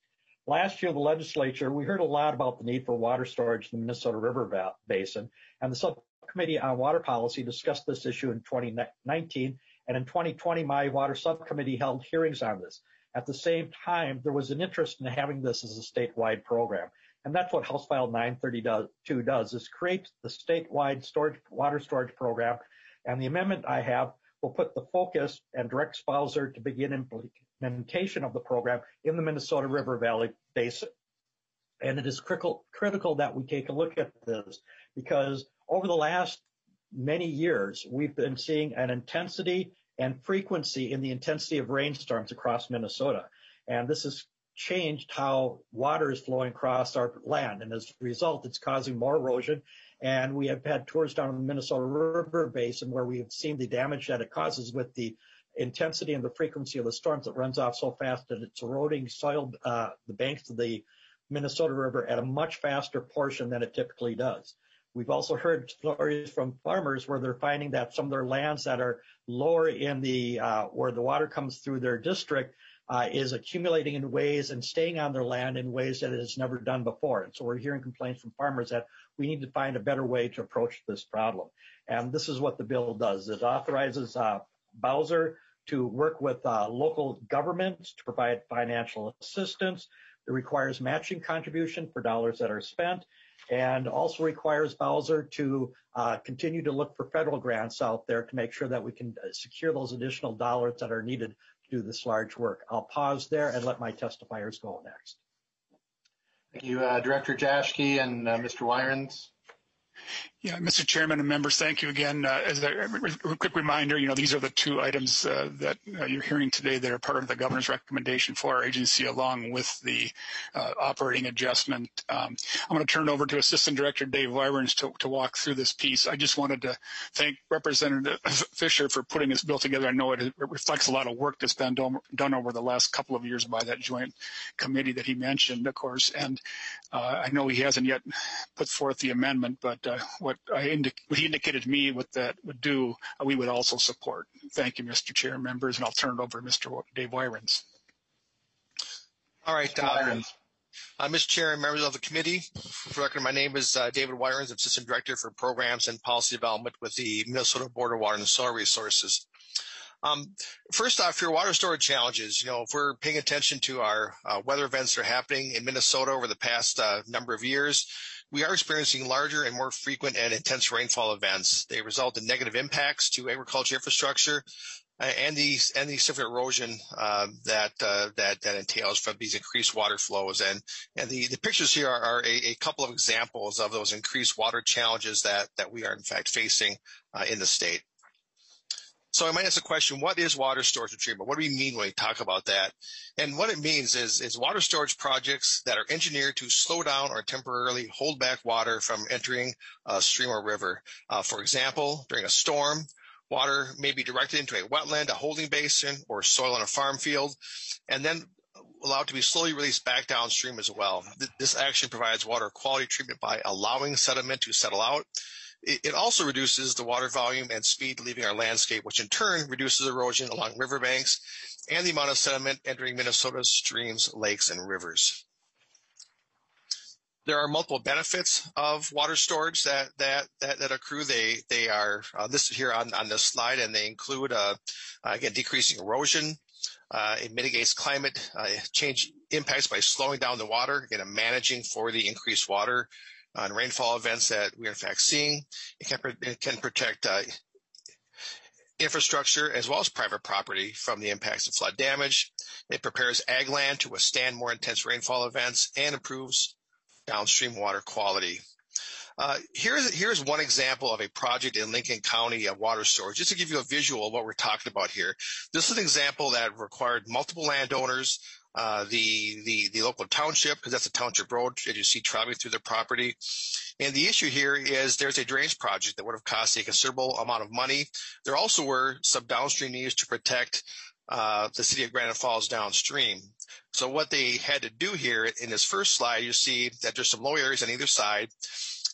Last year, the legislature, we heard a lot about the need for water storage in the Minnesota River Basin, and the Subcommittee on Water Policy discussed this issue in 2019, and in 2020, my Water Subcommittee held hearings on this. At the same time, there was an interest in having this as a statewide program, and that's what House File 932 does, is create the statewide water storage program, and the amendment I have will put the focus and direct Bowser to begin implementation of the program in the Minnesota River Valley Basin. And it is critical that we take a look at this, because over the last many years, we've been seeing an intensity and frequency in the intensity of rainstorms across Minnesota. And this has changed how water is flowing across our land. And as a result, it's causing more erosion. And we have had tours down in the Minnesota River Basin where we have seen the damage that it causes with the intensity and the frequency of the storms that runs off so fast that it's eroding the banks of the Minnesota River at a much faster portion than it typically does. We've also heard stories from farmers where they're finding that some of their lands that are lower in the where the water comes through their district is accumulating in ways and staying on their land in ways that it has never done before. And so we're hearing complaints from farmers that we need to find a better way to approach this problem. And this is what the bill does. It authorizes Bowser to work with local governments to provide financial assistance. It requires matching contribution for dollars that are spent, and also requires Bowser to continue to look for federal grants out there to make sure that we can secure those additional dollars that are needed to do this large work. I'll pause there and let my testifiers go next. Thank you, Director Jaschke and Mr. Wierens. Yeah, Mr. Chairman and members, thank you again. As a quick reminder, these are the two items that you're hearing today that are part of the governor's recommendation for our agency, along with the operating adjustment. I'm going to turn it over to Assistant Director Dave Wierens to walk through this piece. I just wanted to thank Representative Fisher for putting this bill together. I know it reflects a lot of work that's been done over the last couple of years by that joint committee that he mentioned, of course. And I know he hasn't yet put forth the amendment, but what he indicated to me what that would do, we would also support. Thank you, Mr. Chair, members, and I'll turn it over to Mr. Dave Wierens. All right, Mr. Chair and members of the committee, for the record, my name is David Wierens, Assistant Director for Programs and Policy Development with the Minnesota Board of Water and Soil Resources. First off, your water storage challenges. If we're paying attention to our weather events that are happening in Minnesota over the past number of years, we are experiencing larger and more frequent and intense rainfall events. They result in negative impacts to agriculture infrastructure and the significant erosion that entails from these increased water flows. And the pictures here are a couple of examples of those increased water challenges that we are in fact facing in the state. So I might ask the question, what is water storage and treatment? What do we mean when we talk about that? And what it means is water storage projects that are engineered to slow down or temporarily hold back water from entering a stream or river. For example, during a storm, water may be directed into a wetland, a holding basin, or soil on a farm field, and then allowed to be slowly released back downstream as well. This action provides water quality treatment by allowing sediment to settle out. It also reduces the water volume and speed leaving our landscape, which in turn reduces erosion along riverbanks and the amount of sediment entering Minnesota's streams, lakes, and rivers. There are multiple benefits of water storage that accrue. They are listed here on this slide, and they include, again, decreasing erosion. It mitigates climate change impacts by slowing down the water, again, managing for the increased water and rainfall events that we are in fact seeing. It can protect infrastructure as well as private property from the impacts of flood damage. It prepares ag land to withstand more intense rainfall events and improves downstream water quality. Here's one example of a project in Lincoln County of water storage, just to give you a visual of what we're talking about here. This is an example that required multiple landowners, the local township, because that's a township road as you see traveling through the property. And the issue here is there's a drainage project that would have cost a considerable amount of money. There also were some downstream needs to protect the city of Granite Falls downstream. So what they had to do here in this first slide, you see that there's some low areas on either side.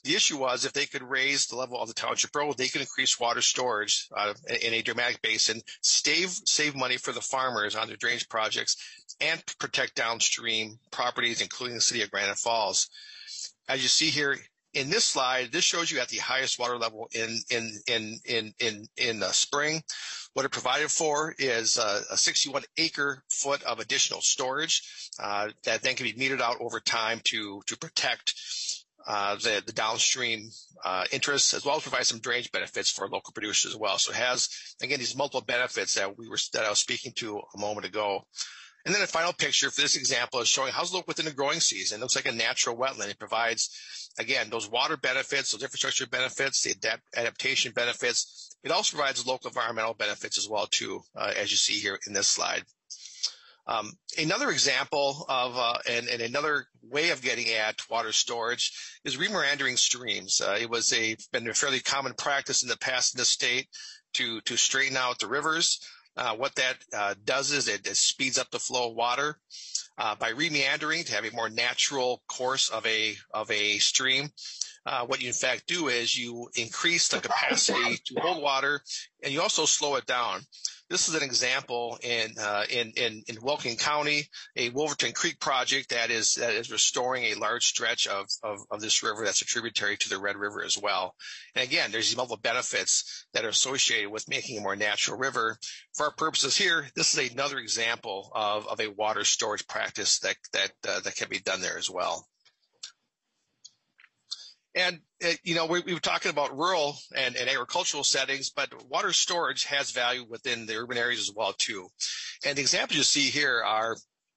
The issue was if they could raise the level of the township road, they could increase water storage in a dramatic basin, save money for the farmers on their drainage projects, and protect downstream properties, including the city of Granite Falls. As you see here in this slide, this shows you at the highest water level in the spring. What it provided for is a 61 acre foot of additional storage that then can be metered out over time to protect the downstream interests, as well as provide some drainage benefits for local producers as well. So it has, again, these multiple benefits that I was speaking to a moment ago. And then a final picture for this example is showing how's it look within the growing season. It looks like a natural wetland. It provides, again, those water benefits, those infrastructure benefits, the adaptation benefits. It also provides local environmental benefits as well, too, as you see here in this slide. Another example of and another way of getting at water storage is remeandering streams. It was been a fairly common practice in the past in the state to straighten out the rivers. What that does is it speeds up the flow of water by remeandering to have a more natural course of a stream. What you in fact do is you increase the capacity to hold water, and you also slow it down. This is an example in Wilkin County, a Wolverton Creek project that is restoring a large stretch of this river that's a tributary to the Red River as well. And again, there's multiple benefits that are associated with making a more natural river. For our purposes here, this is another example of a water storage practice that can be done there as well. And, we were talking about rural and agricultural settings, but water storage has value within the urban areas as well, too. And the examples you see here are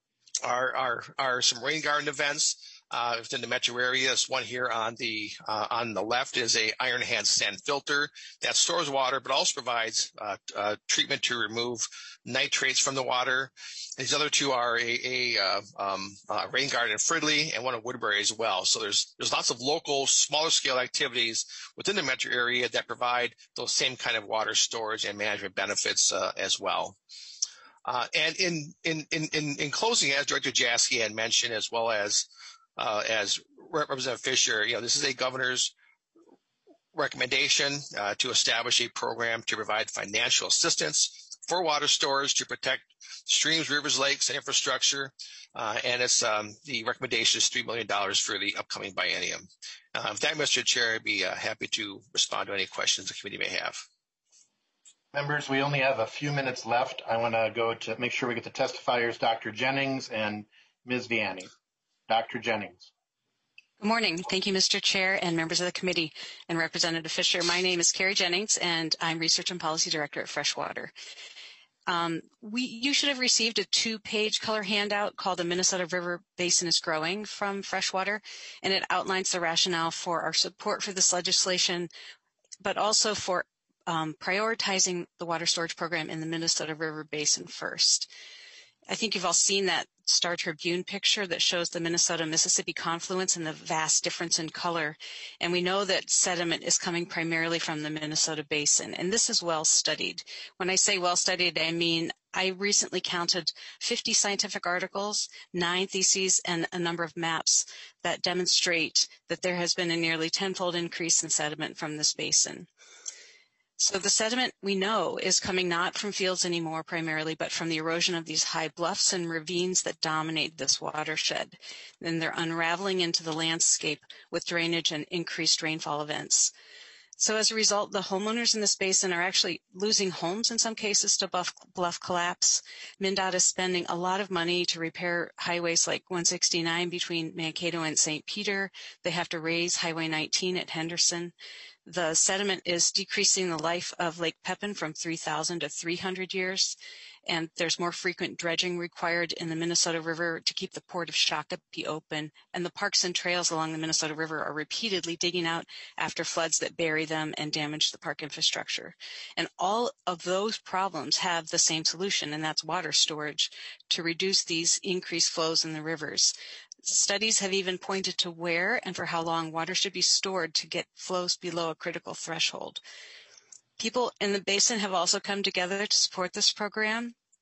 some rain garden events within the metro area. This one here on the left is a iron hand sand filter that stores water, but also provides treatment to remove nitrates from the water. These other two are a rain garden in Fridley and one in Woodbury as well. So there's lots of local, smaller scale activities within the metro area that provide those same kind of water storage and management benefits as well. And in closing, as Director Jaski had mentioned, as well as Representative Fisher, this is a governor's recommendation to establish a program to provide financial assistance for water storage to protect streams, rivers, lakes, and infrastructure. And it's the recommendation is $3 million for the upcoming biennium. With that, Mr. Chair, I'd be happy to respond to any questions the committee may have. Members, we only have a few minutes left. I want to go to make sure we get the testifiers, Dr. Jennings and Ms. Vianney. Dr. Jennings. Good morning. Thank you, Mr. Chair and members of the committee and Representative Fisher. My name is Carrie Jennings, and I'm Research and Policy Director at Freshwater. You should have received a 2-page color handout called The Minnesota River Basin is Growing from Freshwater, and it outlines the rationale for our support for this legislation, but also for prioritizing the water storage program in the Minnesota River Basin first. I think you've all seen that Star Tribune picture that shows the Minnesota-Mississippi confluence and the vast difference in color. And we know that sediment is coming primarily from the Minnesota Basin, and this is well studied. When I say well studied, I mean I recently counted 50 scientific articles, 9 theses, and a number of maps that demonstrate that there has been a nearly 10-fold increase in sediment from this basin. So the sediment we know is coming not from fields anymore primarily, but from the erosion of these high bluffs and ravines that dominate this watershed. Then they're unraveling into the landscape with drainage and increased rainfall events. So as a result, the homeowners in this basin are actually losing homes in some cases to bluff collapse. MnDOT is spending a lot of money to repair highways like 169 between Mankato and St. Peter. They have to raise Highway 19 at Henderson. The sediment is decreasing the life of Lake Pepin from 3,000 to 300 years, and there's more frequent dredging required in the Minnesota River to keep the port of Shakopee open, and the parks and trails along the Minnesota River are repeatedly digging out after floods that bury them and damage the park infrastructure. And all of those problems have the same solution, and that's water storage to reduce these increased flows in the rivers. Studies have even pointed to where and for how long water should be stored to get flows below a critical threshold. People in the basin have also come together to support this program.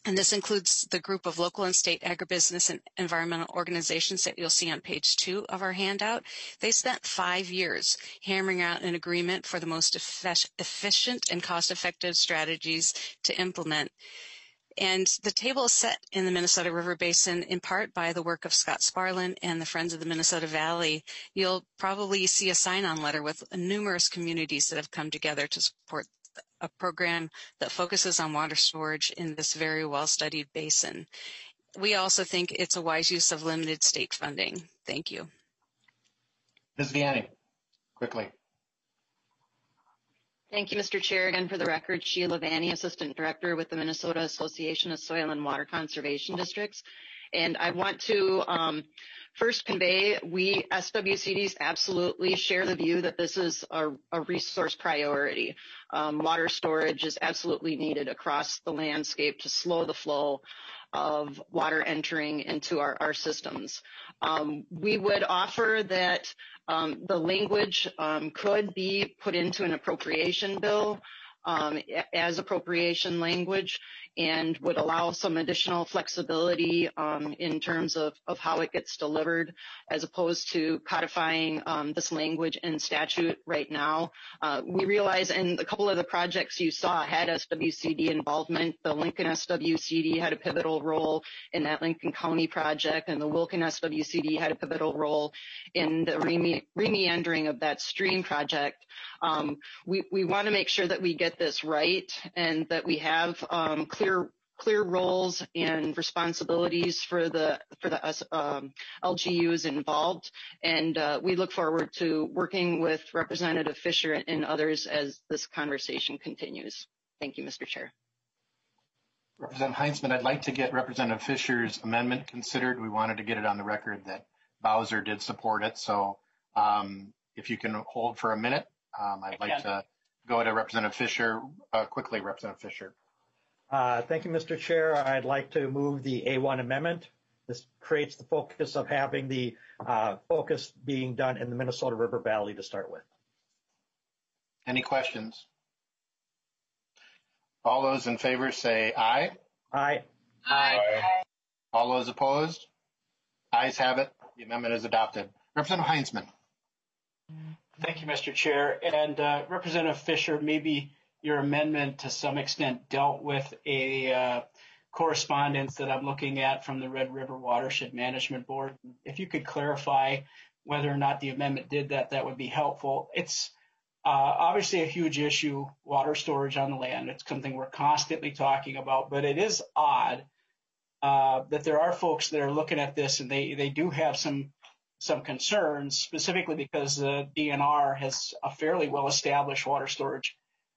And this includes the group of local and state agribusiness and environmental organizations that you'll see on page 2 of our handout. They spent 5 years hammering out an agreement for the most efficient and cost-effective strategies to implement. And the table is set in the Minnesota River Basin in part by the work of Scott Sparlin and the Friends of the Minnesota Valley. You'll probably see a sign-on letter with numerous communities that have come together to support a program that focuses on water storage in this very well-studied basin. We also think it's a wise use of limited state funding. Thank you. Ms. Vianney, quickly. Thank you, Mr. Chair. Again, for the record, Sheila Vanny, Assistant Director with the Minnesota Association of Soil and Water Conservation Districts. And I want to first convey, we SWCDs absolutely share the view that this is a resource priority. Water storage is absolutely needed across the landscape to slow the flow of water entering into our systems. We would offer that the language could be put into an appropriation bill as appropriation language and would allow some additional flexibility in terms of how it gets delivered as opposed to codifying this language in statute right now. We realize, and a couple of the projects you saw had SWCD involvement. The Lincoln SWCD had a pivotal role in that Lincoln County project, and the Wilkin SWCD had a pivotal role in the remeandering of that stream project. We want to make sure that we get this right and that we have clear roles and responsibilities for the LGUs involved, and we look forward to working with Representative Fisher and others as this conversation continues. Thank you, Mr. Chair. Representative Heinzman, I'd like to get Representative Fisher's amendment considered. We wanted to get it on the record that Bowser did support it, so if you can hold for a minute, I'd like to go to Representative Fisher quickly. Representative Fisher. Thank you, Mr. Chair. I'd like to move the A1 amendment. This creates the focus of having the focus being done in the Minnesota River Valley to start with. Any questions? All those in favor say aye. Aye. Aye. All those opposed? Ayes have it. The amendment is adopted. Representative Heinzman. Thank you, Mr. Chair. And Representative Fisher, maybe your amendment to some extent dealt with a correspondence that I'm looking at from the Red River Watershed Management Board. If you could clarify whether or not the amendment did that, that would be helpful. It's obviously a huge issue, water storage on the land. It's something we're constantly talking about, but it is odd that there are folks that are looking at this and they do have some concerns, specifically because the DNR has a fairly well-established water storage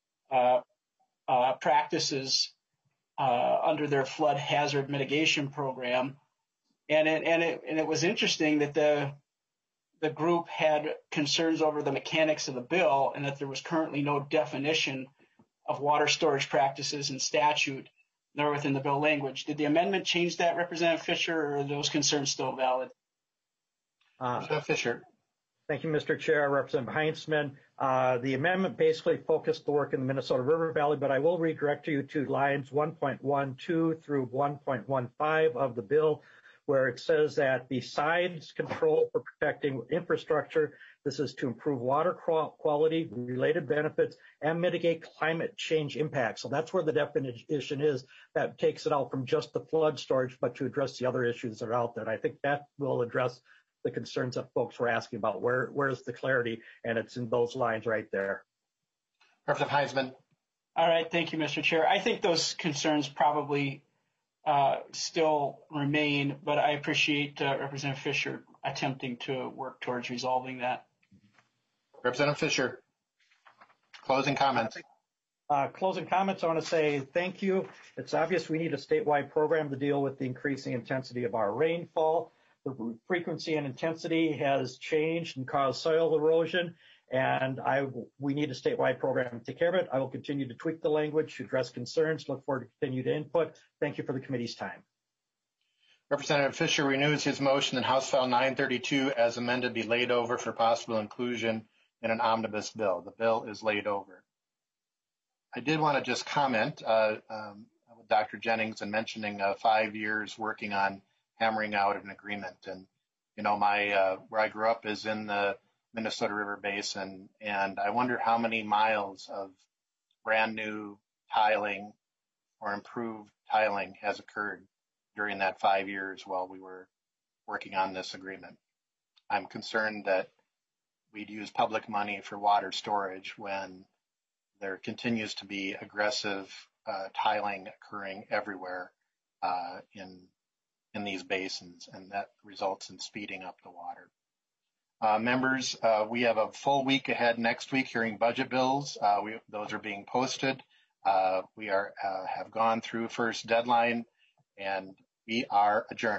practices under their flood hazard mitigation program, and it was interesting that the group had concerns over the mechanics of the bill and that there was currently no definition of water storage practices in statute nor within the bill language. Did the amendment change that, Representative Fisher, or are those concerns still valid? Representative Fisher. Thank you, Mr. Chair. Representative Heinzman. The amendment basically focused the work in the Minnesota River Valley, but I will redirect you to lines 1.12 through 1.15 of the bill, where it says that besides control for protecting infrastructure, this is to improve water quality, related benefits, and mitigate climate change impacts. So that's where the definition is. That takes it out from just the flood storage, but to address the other issues that are out there. And I think that will address the concerns that folks were asking about. Where's the clarity? And it's in those lines right there. Representative Heinzman. All right. Thank you, Mr. Chair. I think those concerns probably still remain, but I appreciate Representative Fisher attempting to work towards resolving that. Representative Fisher, closing comments. Closing comments, I want to say thank you. It's obvious we need a statewide program to deal with the increasing intensity of our rainfall. The frequency and intensity has changed and caused soil erosion, and we need a statewide program to take care of it. I will continue to tweak the language to address concerns. Look forward to continued input. Thank you for the committee's time. Representative Fisher renews his motion that House File 932 as amended be laid over for possible inclusion in an omnibus bill. The bill is laid over. I did want to just comment. I would Dr. Jennings and mentioning 5 years working on hammering out an agreement. And, you know, where I grew up is in the Minnesota River Basin, and I wonder how many miles of brand new tiling or improved tiling has occurred during that 5 years while we were working on this agreement. I'm concerned that we'd use public money for water storage when there continues to be aggressive tiling occurring everywhere in these basins, and that results in speeding up the water. Members, we have a full week ahead next week hearing budget bills. Those are being posted. We have gone through first deadline, and we are adjourned.